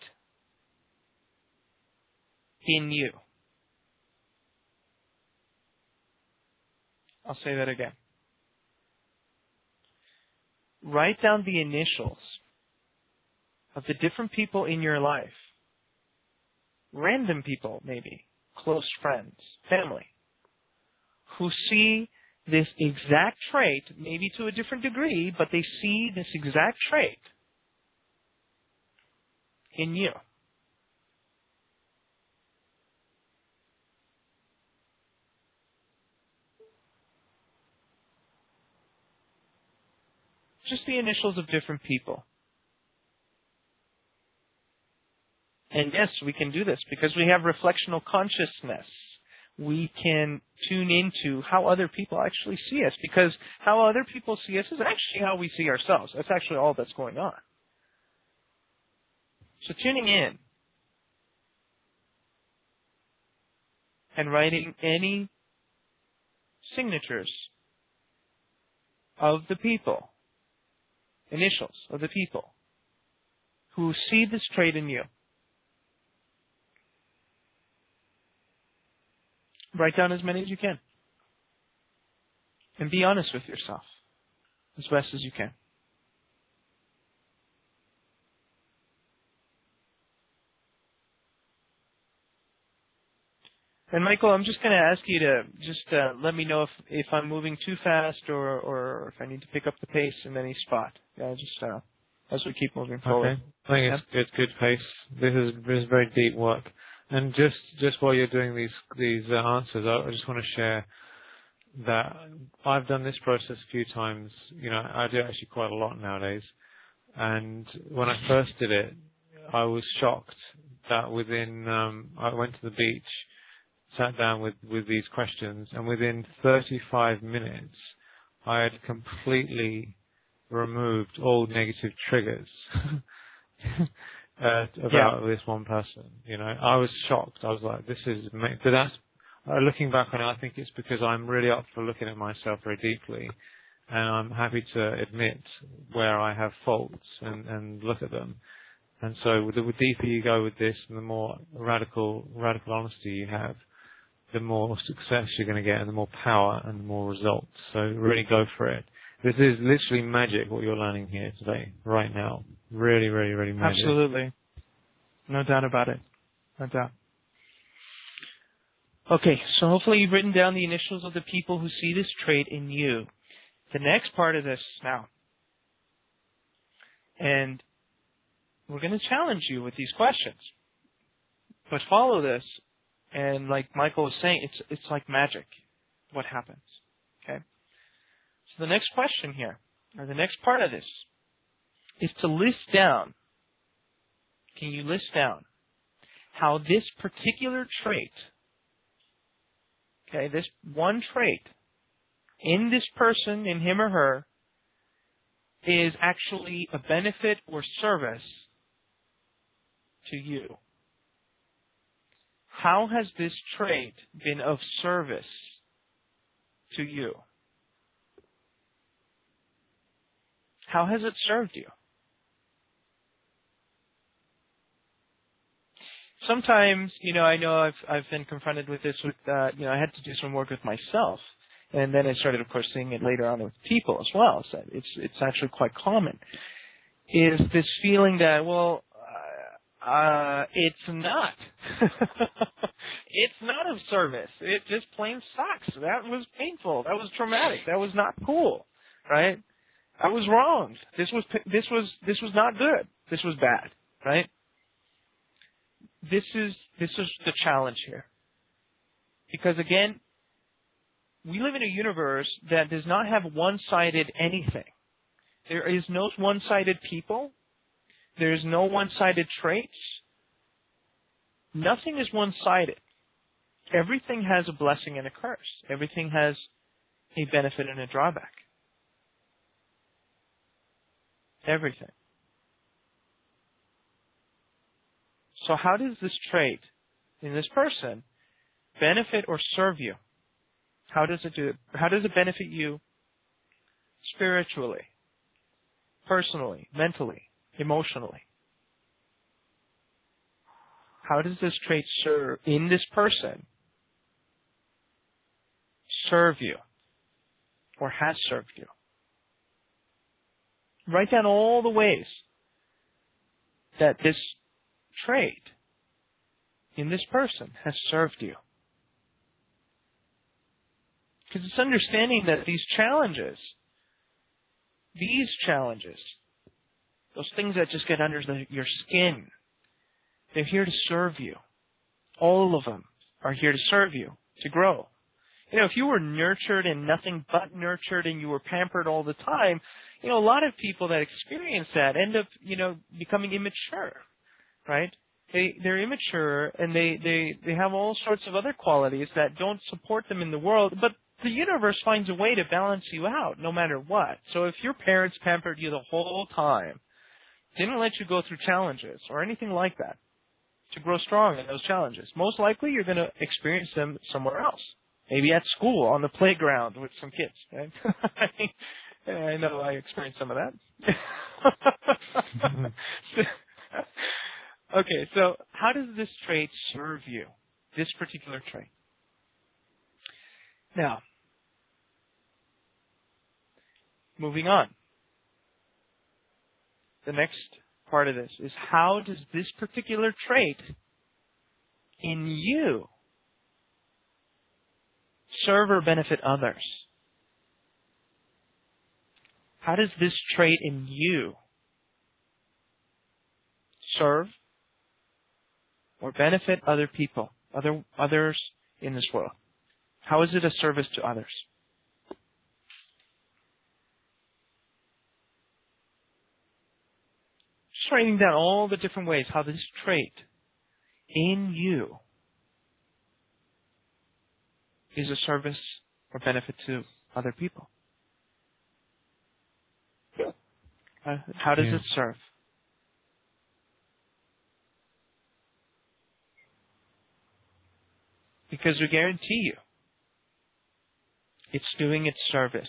in you. I'll say that again. Write down the initials of the different people in your life. Random people, maybe. Close friends, family. Who see this exact trait, maybe to a different degree, but they see this exact trait in you. Just the initials of different people. And yes, we can do this because we have reflectional consciousness. We can tune into how other people actually see us, because how other people see us is actually how we see ourselves. That's actually all that's going on. So tuning in and writing any signatures of the people, initials of the people who see this trait in you. Write down as many as you can. And be honest with yourself as best as you can. And Michael, I'm just going to ask you to just uh, let me know if, if I'm moving too fast or, or if I need to pick up the pace in any spot. Yeah, just uh, as we keep moving forward. Okay. I think it's good, good pace. This is this is very deep work. And just just while you're doing these these uh, answers, I, I just want to share that I've done this process a few times. You know, I do actually quite a lot nowadays. And when I first did it, I was shocked that within um, I went to the beach, sat down with with these questions, and within thirty-five minutes, I had completely removed all negative triggers. Uh, about yeah. this one person, you know, I was shocked. I was like, "This is," but that's uh, looking back on it. I think it's because I'm really up for looking at myself very deeply, and I'm happy to admit where I have faults and, and look at them. And so, the, the deeper you go with this, and the more radical radical honesty you have, the more success you're going to get, and the more power and the more results. So, really go for it. This is literally magic. What you're learning here today, right now. Really, really, really magic. Absolutely. No doubt about it. No doubt. Okay, so hopefully you've written down the initials of the people who see this trait in you. The next part of this now. And we're going to challenge you with these questions. But follow this, and like Michael was saying, it's it's like magic. What happens? Okay? So the next question here, or the next part of this, is to list down, can you list down how this particular trait, okay, this one trait in this person, in him or her, is actually a benefit or service to you? How has this trait been of service to you? How has it served you? sometimes, you know, I know I've I've been confronted with this with, uh, you know, I had to do some work with myself, and then I started, of course, seeing it later on with people as well. So it's it's actually quite common. Is this feeling that, well, uh, uh it's not, it's not of service. It just plain sucks. That was painful. That was traumatic. That was not cool, right? I was wronged. This was this was this was not good. This was bad, right? This is this is the challenge here. Because again, we live in a universe that does not have one-sided anything. There is no one-sided people. There is no one-sided traits. Nothing is one-sided. Everything has a blessing and a curse. Everything has a benefit and a drawback. Everything. So how does this trait in this person benefit or serve you? How does it do it? How does it benefit you spiritually, personally, mentally, emotionally? How does this trait serve in this person serve you or has served you? Write down all the ways that this trait in this person has served you. Because it's understanding that these challenges, these challenges, those things that just get under the, your skin, they're here to serve you. All of them are here to serve you, to grow. You know, if you were nurtured and nothing but nurtured and you were pampered all the time, you know, a lot of people that experience that end up, you know, becoming immature, right? They, they're immature and they, they, they have all sorts of other qualities that don't support them in the world, but the universe finds a way to balance you out no matter what. So if your parents pampered you the whole time, didn't let you go through challenges or anything like that to grow strong in those challenges, most likely you're going to experience them somewhere else. Maybe at school, on the playground with some kids. Right? I know I experienced some of that. Okay, so how does this trait serve you? This particular trait. Now, moving on. The next part of this is how does this particular trait in you serve or benefit others? How does this trait in you serve or benefit other people, other others in this world? How is it a service to others? Just writing down all the different ways how this trait in you is a service or benefit to other people. Uh, how does yeah. it serve? Because we guarantee you, it's doing its service.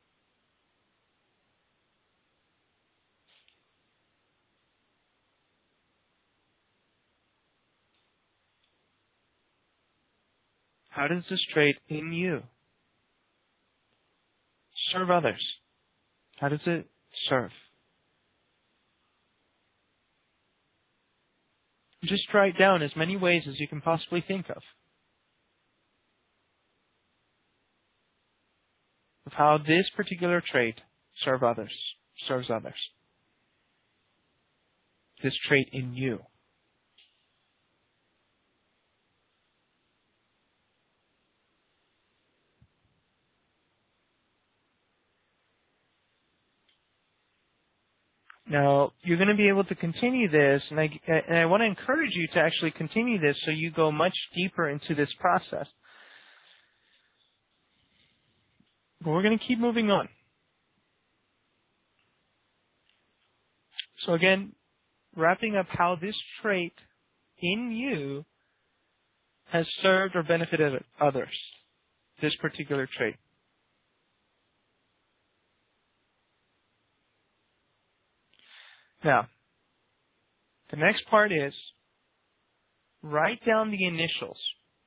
How does this trait in you serve others? How does it serve? Just write down as many ways as you can possibly think of. Of how this particular trait serve others, serves others. This trait in you. Now, you're going to be able to continue this, and I, and I want to encourage you to actually continue this so you go much deeper into this process. But we're going to keep moving on. So again, wrapping up how this trait in you has served or benefited others, this particular trait. Now, the next part is, write down the initials.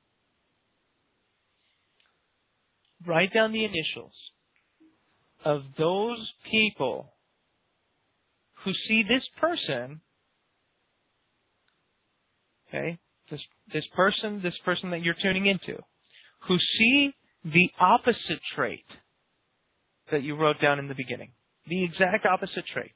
Write down the initials of those people who see this person, okay, this this person, this person that you're tuning into, who see the opposite trait that you wrote down in the beginning. The exact opposite trait.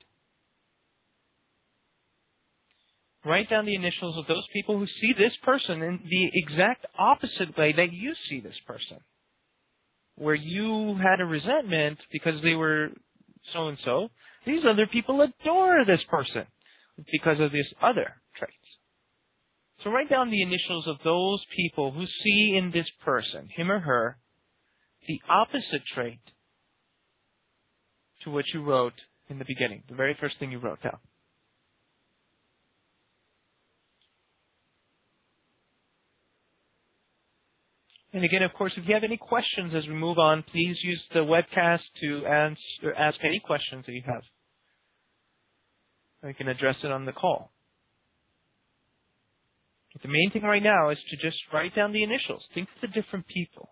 Write down the initials of those people who see this person in the exact opposite way that you see this person. Where you had a resentment because they were so-and-so, these other people adore this person because of these other traits. So write down the initials of those people who see in this person, him or her, the opposite trait to what you wrote in the beginning, the very first thing you wrote down. And again, of course, if you have any questions as we move on, please use the webcast to answer, ask any questions that you have. We can address it on the call. But the main thing right now is to just write down the initials. Think of the different people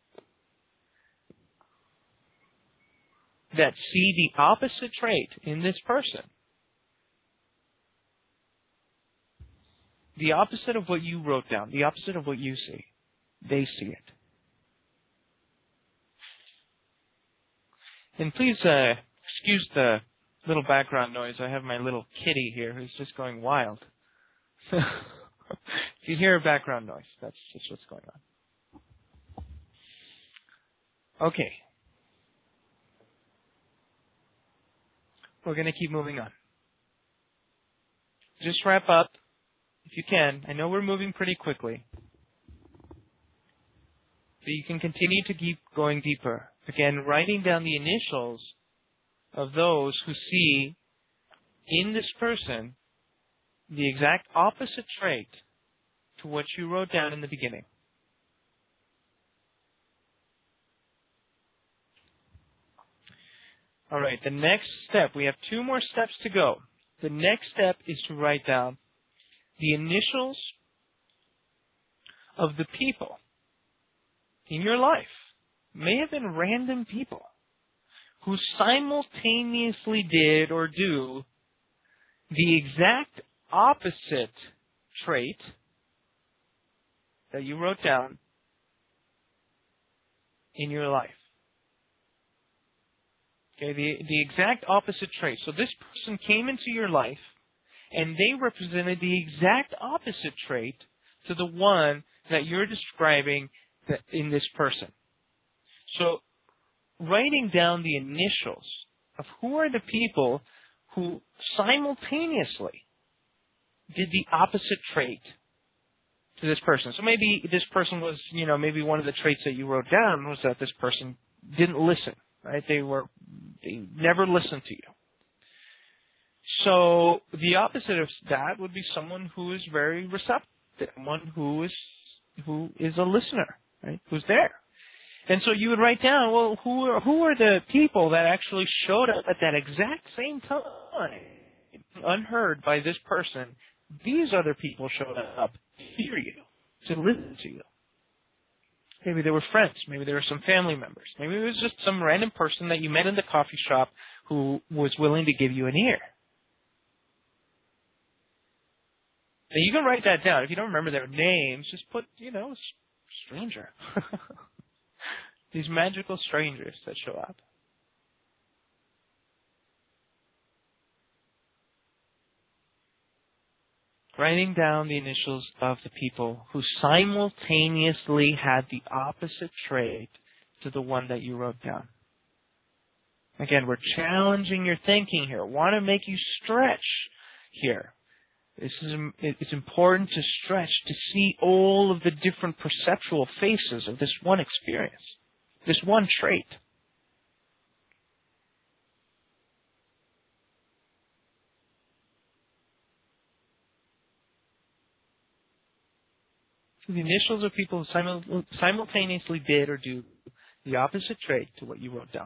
that see the opposite trait in this person. The opposite of what you wrote down, the opposite of what you see. They see it. And please uh, excuse the little background noise. I have my little kitty here who's just going wild. If you hear a background noise, that's just what's going on. Okay. We're going to keep moving on. Just wrap up, if you can. I know we're moving pretty quickly. So you can continue to keep going deeper. Again, writing down the initials of those who see in this person the exact opposite trait to what you wrote down in the beginning. All right, the next step, we have two more steps to go. The next step is to write down the initials of the people in your life, may have been random people, who simultaneously did or do the exact opposite trait that you wrote down in your life. Okay, the, the exact opposite trait. So this person came into your life, and they represented the exact opposite trait to the one that you're describing in this person. So, writing down the initials of who are the people who simultaneously did the opposite trait to this person. So maybe this person was, you know, maybe one of the traits that you wrote down was that this person didn't listen, right? They were, they never listened to you. So, the opposite of that would be someone who is very receptive, someone who is, who is a listener. Right? Who's there? And so you would write down, well, who are, who are the people that actually showed up at that exact same time, unheard by this person? These other people showed up to hear you, to listen to you. Maybe they were friends. Maybe there were some family members. Maybe it was just some random person that you met in the coffee shop who was willing to give you an ear. Now you can write that down. If you don't remember their names, just put, you know, stranger. These magical strangers that show up. Writing down the initials of the people who simultaneously had the opposite trait to the one that you wrote down. Again, we're challenging your thinking here. Want to make you stretch here. This is, it's important to stretch, to see all of the different perceptual faces of this one experience, this one trait. So the initials of people who simul- simultaneously did or do the opposite trait to what you wrote down,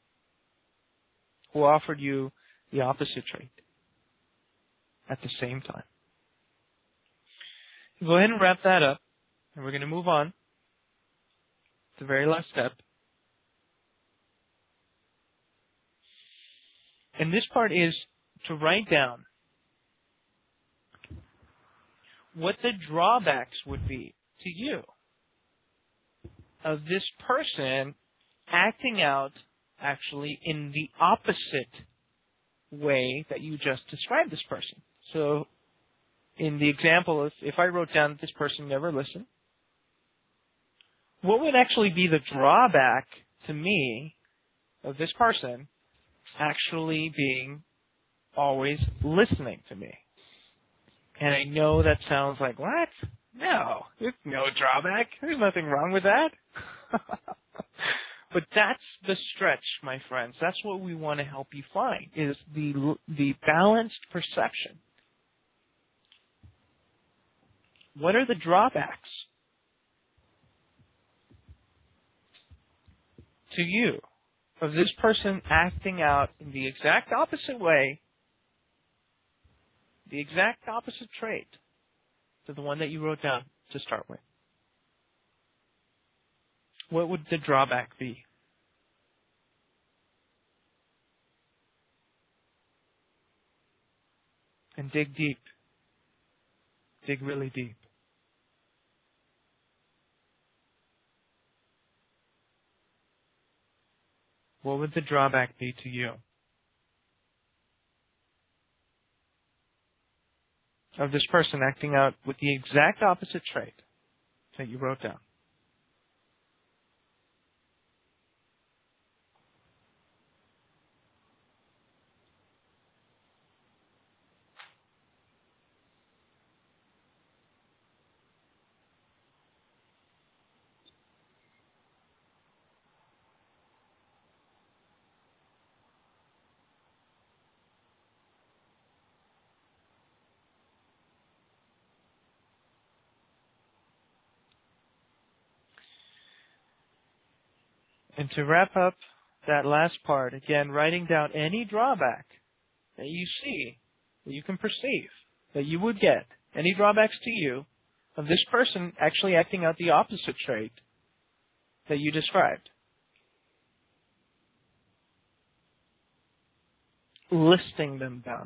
who offered you the opposite trait at the same time. go ahead and wrap that up, and we're going to move on to the very last step. And this part is to write down what the drawbacks would be to you of this person acting out actually in the opposite way that you just described this person. So in the example, if, if I wrote down that this person never listened, what would actually be the drawback to me of this person actually being always listening to me? And I know that sounds like, what? No, there's no drawback. There's nothing wrong with that. But that's the stretch, my friends. That's what we want to help you find, is the the balanced perception. What are the drawbacks to you of this person acting out in the exact opposite way, the exact opposite trait to the one that you wrote down to start with? What would the drawback be? And dig deep. Dig really deep. What would the drawback be to you of this person acting out with the exact opposite trait that you wrote down? And to wrap up that last part, again, writing down any drawback that you see, that you can perceive, that you would get, any drawbacks to you of this person actually acting out the opposite trait that you described. Listing them down.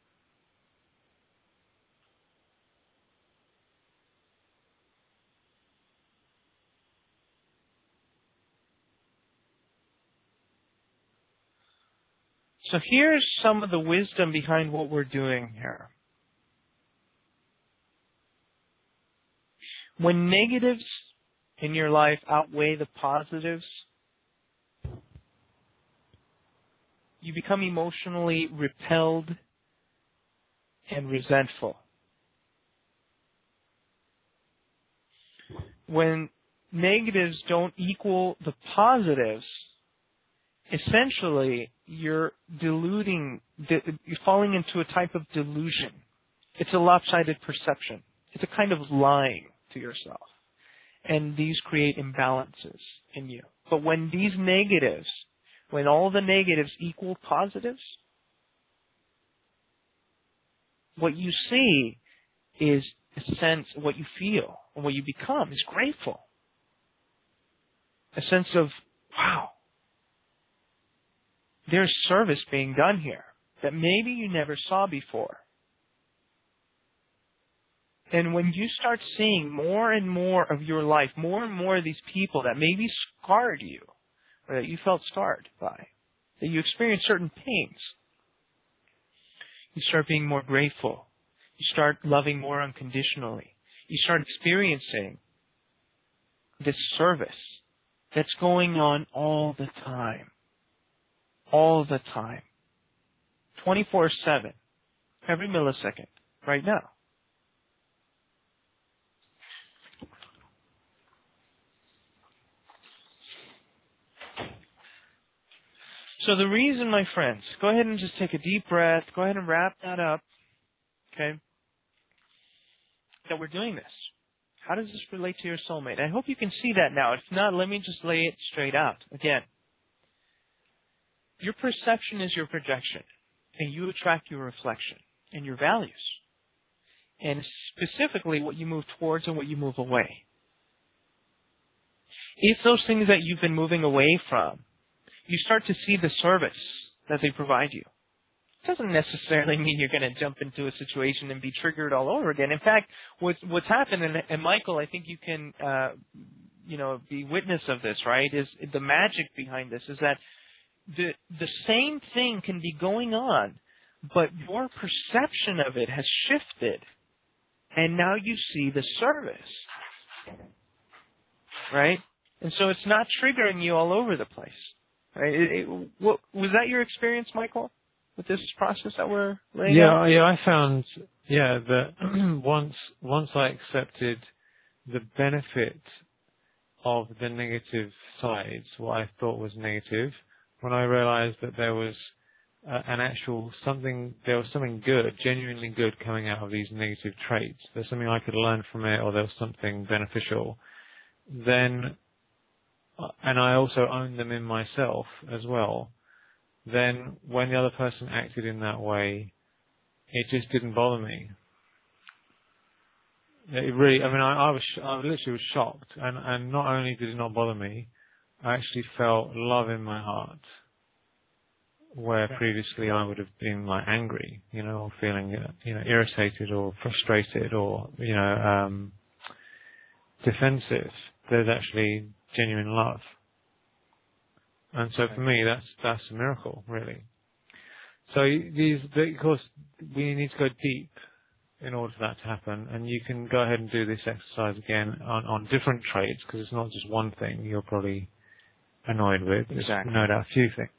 So here's some of the wisdom behind what we're doing here. When negatives in your life outweigh the positives, you become emotionally repelled and resentful. When negatives don't equal the positives, essentially, you're deluding, you're falling into a type of delusion. It's a lopsided perception. It's a kind of lying to yourself. And these create imbalances in you. But when these negatives, when all the negatives equal positives, what you see is a sense, what you feel, and what you become is grateful. A sense of, wow, there's service being done here that maybe you never saw before. And when you start seeing more and more of your life, more and more of these people that maybe scarred you, or that you felt scarred by, that you experienced certain pains, you start being more grateful. You start loving more unconditionally. You start experiencing this service that's going on all the time. All the time. twenty-four seven. Every millisecond. Right now. So the reason, my friends, go ahead and just take a deep breath. Go ahead and wrap that up. Okay? That we're doing this. How does this relate to your soulmate? I hope you can see that now. If not, let me just lay it straight out. Again. Your perception is your projection, and you attract your reflection and your values. and specifically what you move towards and what you move away. If those things that you've been moving away from, you start to see the service that they provide you, it doesn't necessarily mean you're going to jump into a situation and be triggered all over again. In fact, what's, what's happened, and, and Michael, I think you can, uh, you know, be witness of this, right, is the magic behind this is that the the same thing can be going on, but your perception of it has shifted, and now you see the service, right? And so it's not triggering you all over the place, right? It, it, what, was that your experience, Michael, with this process that we're laying yeah, out? Yeah, I found, yeah, that once once I accepted the benefit of the negative sides, what I thought was negative, when I realized that there was uh, an actual something, there was something good, genuinely good coming out of these negative traits, there's something I could learn from it, or there was something beneficial, then, and I also owned them in myself as well, then when the other person acted in that way, it just didn't bother me. It really, I mean, I, I was, I literally was shocked, and, and not only did it not bother me, I actually felt love in my heart, where previously I would have been like angry, you know, or feeling, you know, irritated or frustrated or, you know, um, defensive. There's actually genuine love. And so for me, that's, that's a miracle, really. So these, of course, we need to go deep in order for that to happen, and you can go ahead and do this exercise again on, on different traits, because it's not just one thing you're probably annoyed with. Exactly. There's no doubt a few things.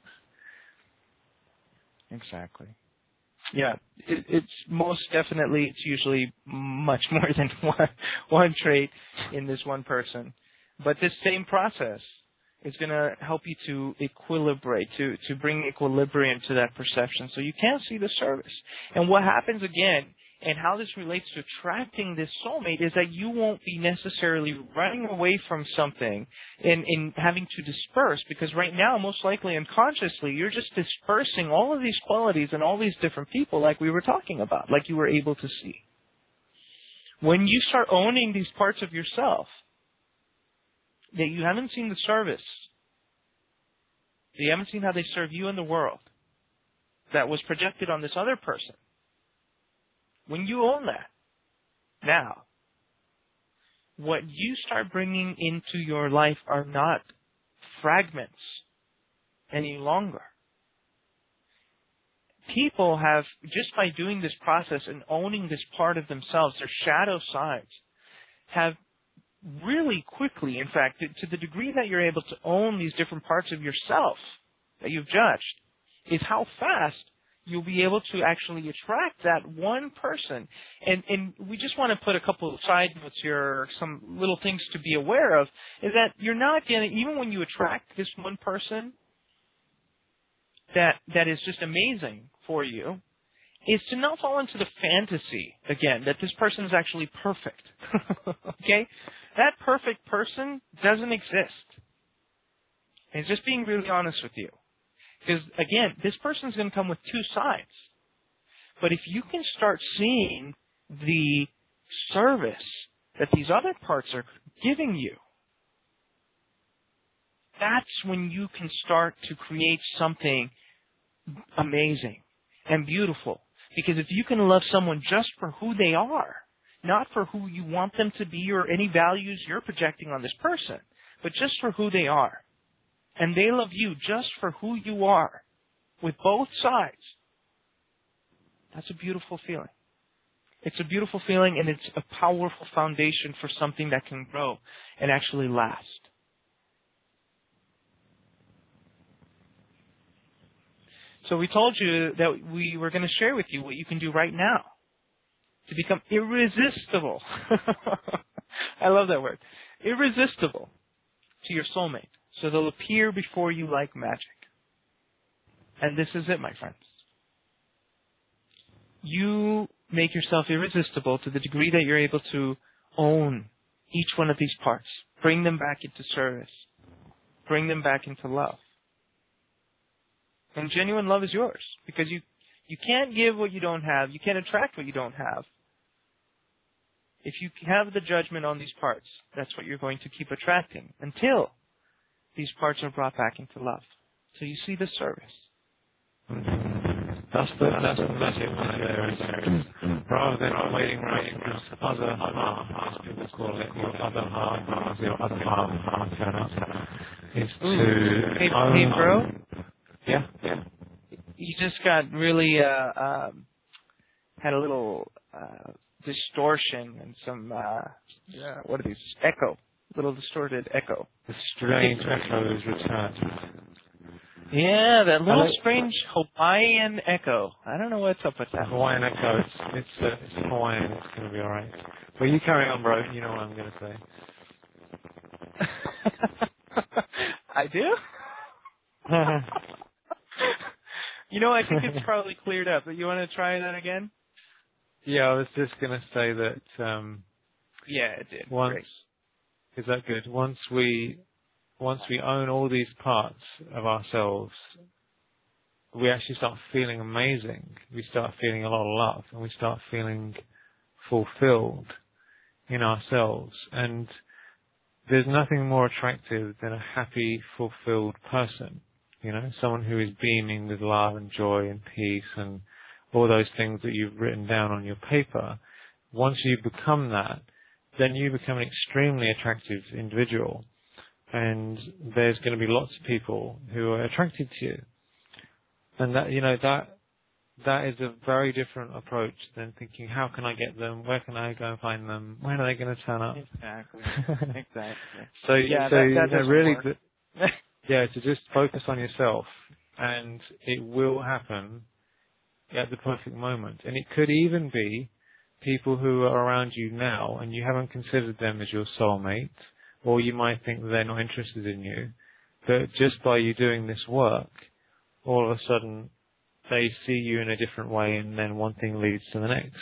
Exactly. Yeah, it, it's most definitely, it's usually much more than one, one trait in this one person. But this same process is going to help you to equilibrate, to, to bring equilibrium to that perception so you can see the service. And what happens again, and how this relates to attracting this soulmate, is that you won't be necessarily running away from something and, and having to disperse, because right now, most likely unconsciously, you're just dispersing all of these qualities and all these different people like we were talking about, like you were able to see. When you start owning these parts of yourself that you haven't seen the service, that you haven't seen how they serve you in the world, that was projected on this other person, when you own that, now, what you start bringing into your life are not fragments any longer. People have, just by doing this process and owning this part of themselves, their shadow sides, have really quickly, in fact, to, to the degree that you're able to own these different parts of yourself that you've judged, is how fast you'll be able to actually attract that one person. And, and we just want to put a couple of side notes here, some little things to be aware of, is that you're not going to, even when you attract this one person that that is just amazing for you, is to not fall into the fantasy, again, that this person is actually perfect. Okay? That perfect person doesn't exist. And just being really honest with you. Because, again, this person is going to come with two sides. But if you can start seeing the service that these other parts are giving you, that's when you can start to create something amazing and beautiful. Because if you can love someone just for who they are, not for who you want them to be or any values you're projecting on this person, but just for who they are, and they love you just for who you are, with both sides, that's a beautiful feeling. It's a beautiful feeling, and it's a powerful foundation for something that can grow and actually last. So we told you that we were going to share with you what you can do right now to become irresistible. I love that word. Irresistible to your soulmate. So they'll appear before you like magic. And this is it, my friends. You make yourself irresistible to the degree that you're able to own each one of these parts. Bring them back into service. Bring them back into love. And genuine love is yours. Because you, you can't give what you don't have. You can't attract what you don't have. If you have the judgment on these parts, that's what you're going to keep attracting until these parts are brought back into love. So you see the service. That's the, that's the magic one there, is rather than waiting around for this other half, as people call it, your other half, your other half, half turn up, is to... Hey, hey, bro? Yeah? Yeah. You just got really, uh, um, had a little, uh, distortion and some, uh, yeah, what are these? Echo. Little distorted echo. The strange echo is returned. Yeah, that little like, strange Hawaiian echo. I don't know what's up with that. Hawaiian echo. It's it's, uh, it's Hawaiian. It's going to be all right. Well, you carry on, bro. You know what I'm going to say. I do? You know, I think it's probably cleared up. But you want to try that again? Yeah, I was just going to say that. Um, yeah, it did. Once, Great. Is that good? Once we once we own all these parts of ourselves, we actually start feeling amazing. We start feeling a lot of love, and we start feeling fulfilled in ourselves. And there's nothing more attractive than a happy, fulfilled person. You know, someone who is beaming with love and joy and peace and all those things that you've written down on your paper. Once you become that, then you become an extremely attractive individual. And there's going to be lots of people who are attracted to you. And that, you know, that, that is a very different approach than thinking, how can I get them? Where can I go and find them? When are they going to turn up? Exactly. Exactly. so, yeah, so that, that you know, really, work. the, yeah, to just focus on yourself, and it will happen at the perfect moment. And it could even be people who are around you now and you haven't considered them as your soulmate, or you might think that they're not interested in you, but just by you doing this work, all of a sudden they see you in a different way, and then one thing leads to the next.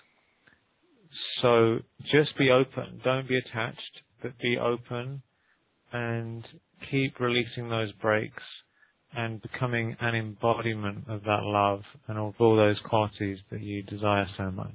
So just be open. Don't be attached, but be open and keep releasing those breaks and becoming an embodiment of that love and of all those qualities that you desire so much.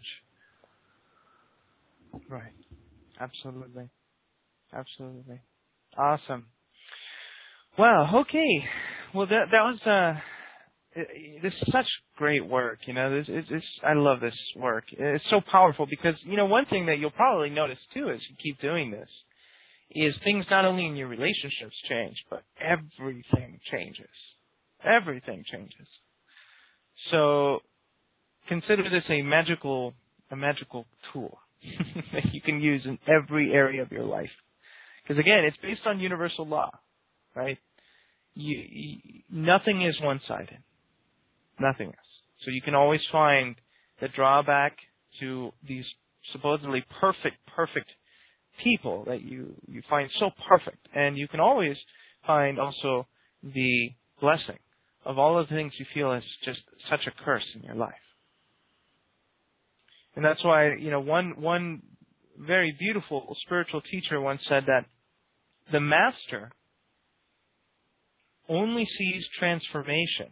Right. Absolutely. Absolutely. Awesome. Wow. Okay. Well, that that was uh, it, this is such great work. You know, this it's, it's I love this work. It's so powerful because you know one thing that you'll probably notice too as you keep doing this is things not only in your relationships change, but everything changes. Everything changes. So consider this a magical a magical tool that you can use in every area of your life. Because again, it's based on universal law, right? You, you, nothing is one-sided. Nothing is. So you can always find the drawback to these supposedly perfect, perfect people that you, you find so perfect. And you can always find also the blessing of all of the things you feel is just such a curse in your life. And that's why, you know, one one very beautiful spiritual teacher once said that the master only sees transformation,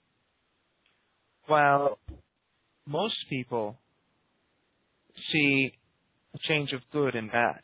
while most people see a change of good and bad.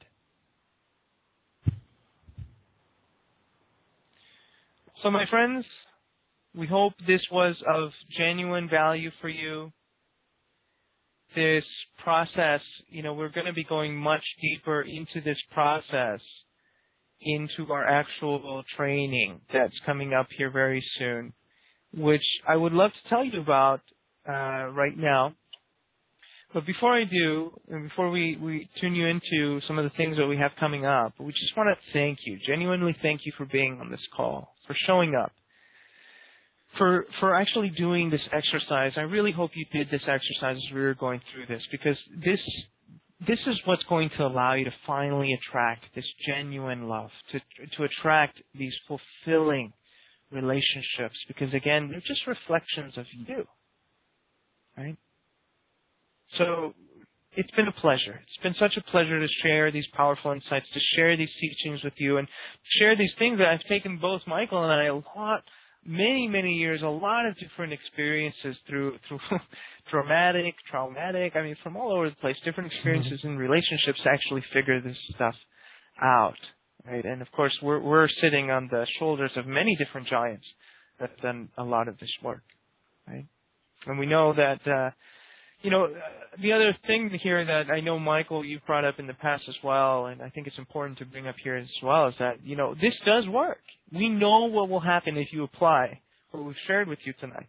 So, my friends, we hope this was of genuine value for you. This process, you know, we're going to be going much deeper into this process, into our actual training that's coming up here very soon, which I would love to tell you about uh, right now. But before I do, and before we, we tune you into some of the things that we have coming up, we just want to thank you, genuinely thank you for being on this call, for showing up. For for actually doing this exercise. I really hope you did this exercise as we were going through this, because this this is what's going to allow you to finally attract this genuine love, to to attract these fulfilling relationships, because again, they're just reflections of you. Right? So it's been a pleasure. It's been such a pleasure to share these powerful insights, to share these teachings with you, and share these things that I've taken both Michael and I a lot many, many years, a lot of different experiences through through traumatic, traumatic, I mean, from all over the place, different experiences in relationships to actually figure this stuff out, right? And of course, we're we're sitting on the shoulders of many different giants that have done a lot of this work, right? And we know that, uh, you know, the other thing here that I know, Michael, you've brought up in the past as well, and I think it's important to bring up here as well, is that, you know, this does work. We know what will happen if you apply what we've shared with you tonight.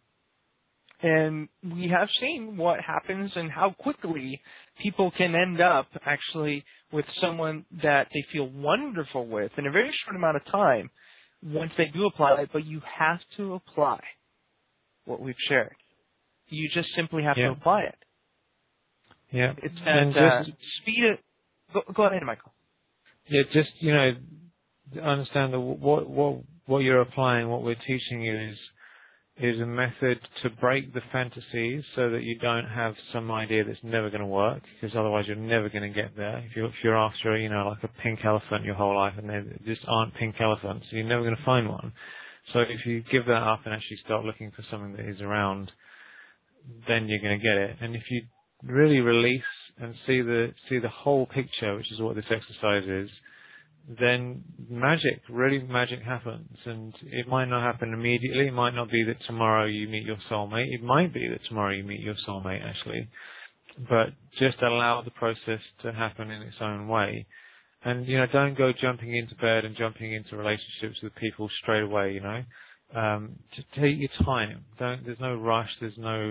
And we have seen what happens and how quickly people can end up actually with someone that they feel wonderful with in a very short amount of time once they do apply it, but you have to apply what we've shared. You just simply have yeah. to apply it. Yeah. It's and at uh, just, speed of, go, go ahead, Michael. Yeah, just, you know, understand that what, what, what you're applying, what we're teaching you is, is a method to break the fantasies so that you don't have some idea that's never going to work, because otherwise you're never going to get there. If you're, if you're after, you know, like a pink elephant your whole life and there just aren't pink elephants, you're never going to find one. So if you give that up and actually start looking for something that is around, then you're going to get it. And if you really release and see the see the whole picture, which is what this exercise is, then magic, really magic happens. And it might not happen immediately. It might not be that tomorrow you meet your soulmate. It might be that tomorrow you meet your soulmate, actually. But just allow the process to happen in its own way. And, you know, don't go jumping into bed and jumping into relationships with people straight away, you know. Um, just take your time. Don't, there's no rush. There's no,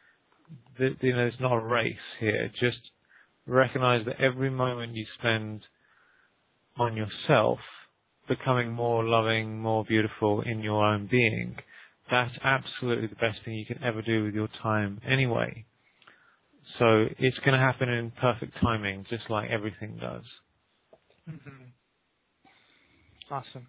you know, it's not a race here. Just recognize that every moment you spend on yourself, becoming more loving, more beautiful in your own being, that's absolutely the best thing you can ever do with your time anyway. So it's going to happen in perfect timing, just like everything does. Mm-hmm. Awesome.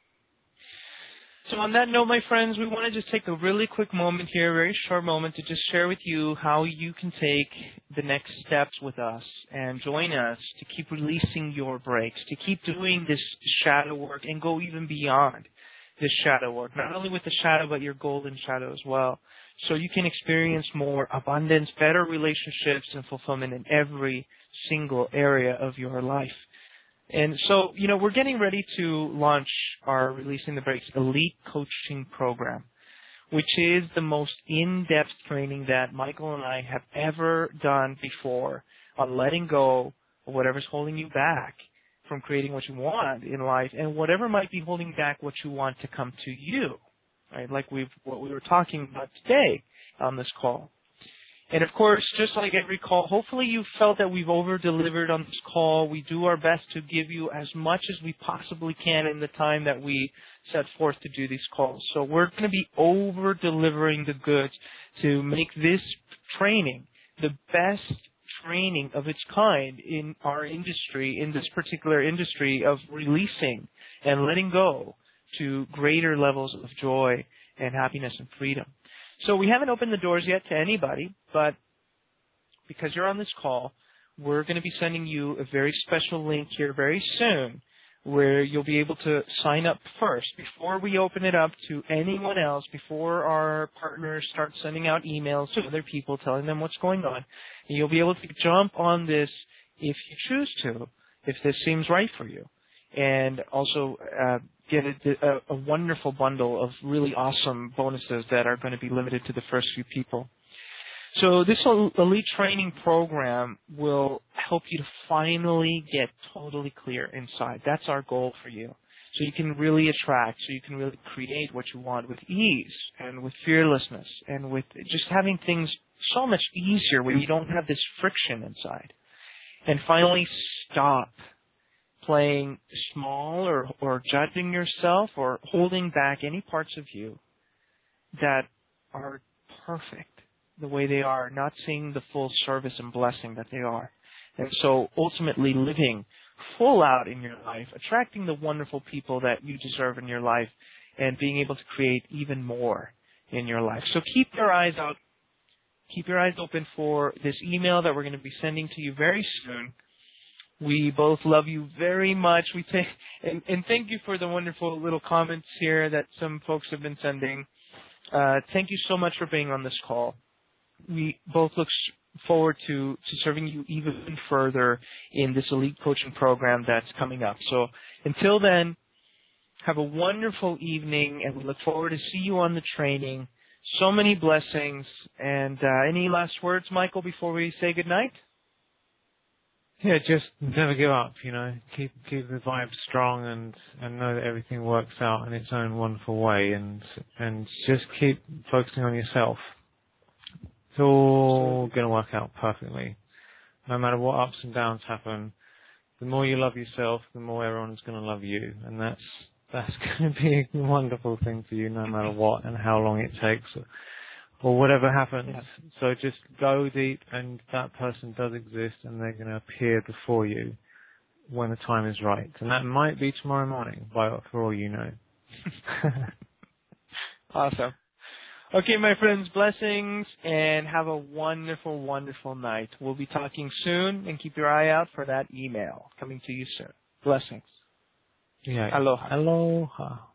So on that note, my friends, we want to just take a really quick moment here, a very short moment, to just share with you how you can take the next steps with us and join us to keep releasing your breaks, to keep doing this shadow work and go even beyond this shadow work, not only with the shadow, but your golden shadow as well. So you can experience more abundance, better relationships, and fulfillment in every single area of your life. And so, you know, we're getting ready to launch our Releasing the Breaks Elite Coaching Program, which is the most in-depth training that Michael and I have ever done before on letting go of whatever's holding you back from creating what you want in life and whatever might be holding back what you want to come to you, right? Like we've, what we were talking about today on this call. And of course, just like every call, hopefully you felt that we've over-delivered on this call. We do our best to give you as much as we possibly can in the time that we set forth to do these calls. So we're going to be over-delivering the goods to make this training the best training of its kind in our industry, in this particular industry of releasing and letting go to greater levels of joy and happiness and freedom. So we haven't opened the doors yet to anybody, but because you're on this call, we're going to be sending you a very special link here very soon where you'll be able to sign up first before we open it up to anyone else, before our partners start sending out emails to other people telling them what's going on. And you'll be able to jump on this if you choose to, if this seems right for you. And also uh, get a, a, a wonderful bundle of really awesome bonuses that are going to be limited to the first few people. So this elite training program will help you to finally get totally clear inside. That's our goal for you. So you can really attract, so you can really create what you want with ease and with fearlessness and with just having things so much easier when you don't have this friction inside. And finally, stop playing small or, or judging yourself or holding back any parts of you that are perfect the way they are, not seeing the full service and blessing that they are. And so ultimately living full out in your life, attracting the wonderful people that you deserve in your life, and being able to create even more in your life. So keep your eyes out, keep your eyes open for this email that we're going to be sending to you very soon, We both love you very much. We take and, and thank you for the wonderful little comments here that some folks have been sending. Uh, thank you so much for being on this call. We both look forward to, to serving you even further in this elite coaching program that's coming up. So until then, have a wonderful evening, and we look forward to see you on the training. So many blessings. And uh, any last words, Michael, before we say goodnight? Yeah, just never give up, you know. Keep keep the vibe strong, and, and know that everything works out in its own wonderful way, and and just keep focusing on yourself. It's all going to work out perfectly. No matter what ups and downs happen, the more you love yourself, the more everyone's going to love you, and that's that's going to be a wonderful thing for you, no matter what and how long it takes, or, or whatever happens. Yeah. So just go deep, and that person does exist, and they're going to appear before you when the time is right, and that might be tomorrow morning, by for all you know. Awesome. Okay, my friends, blessings, and have a wonderful, wonderful night. We'll be talking soon, and keep your eye out for that email coming to you soon. Blessings. Yeah. Aloha. Aloha.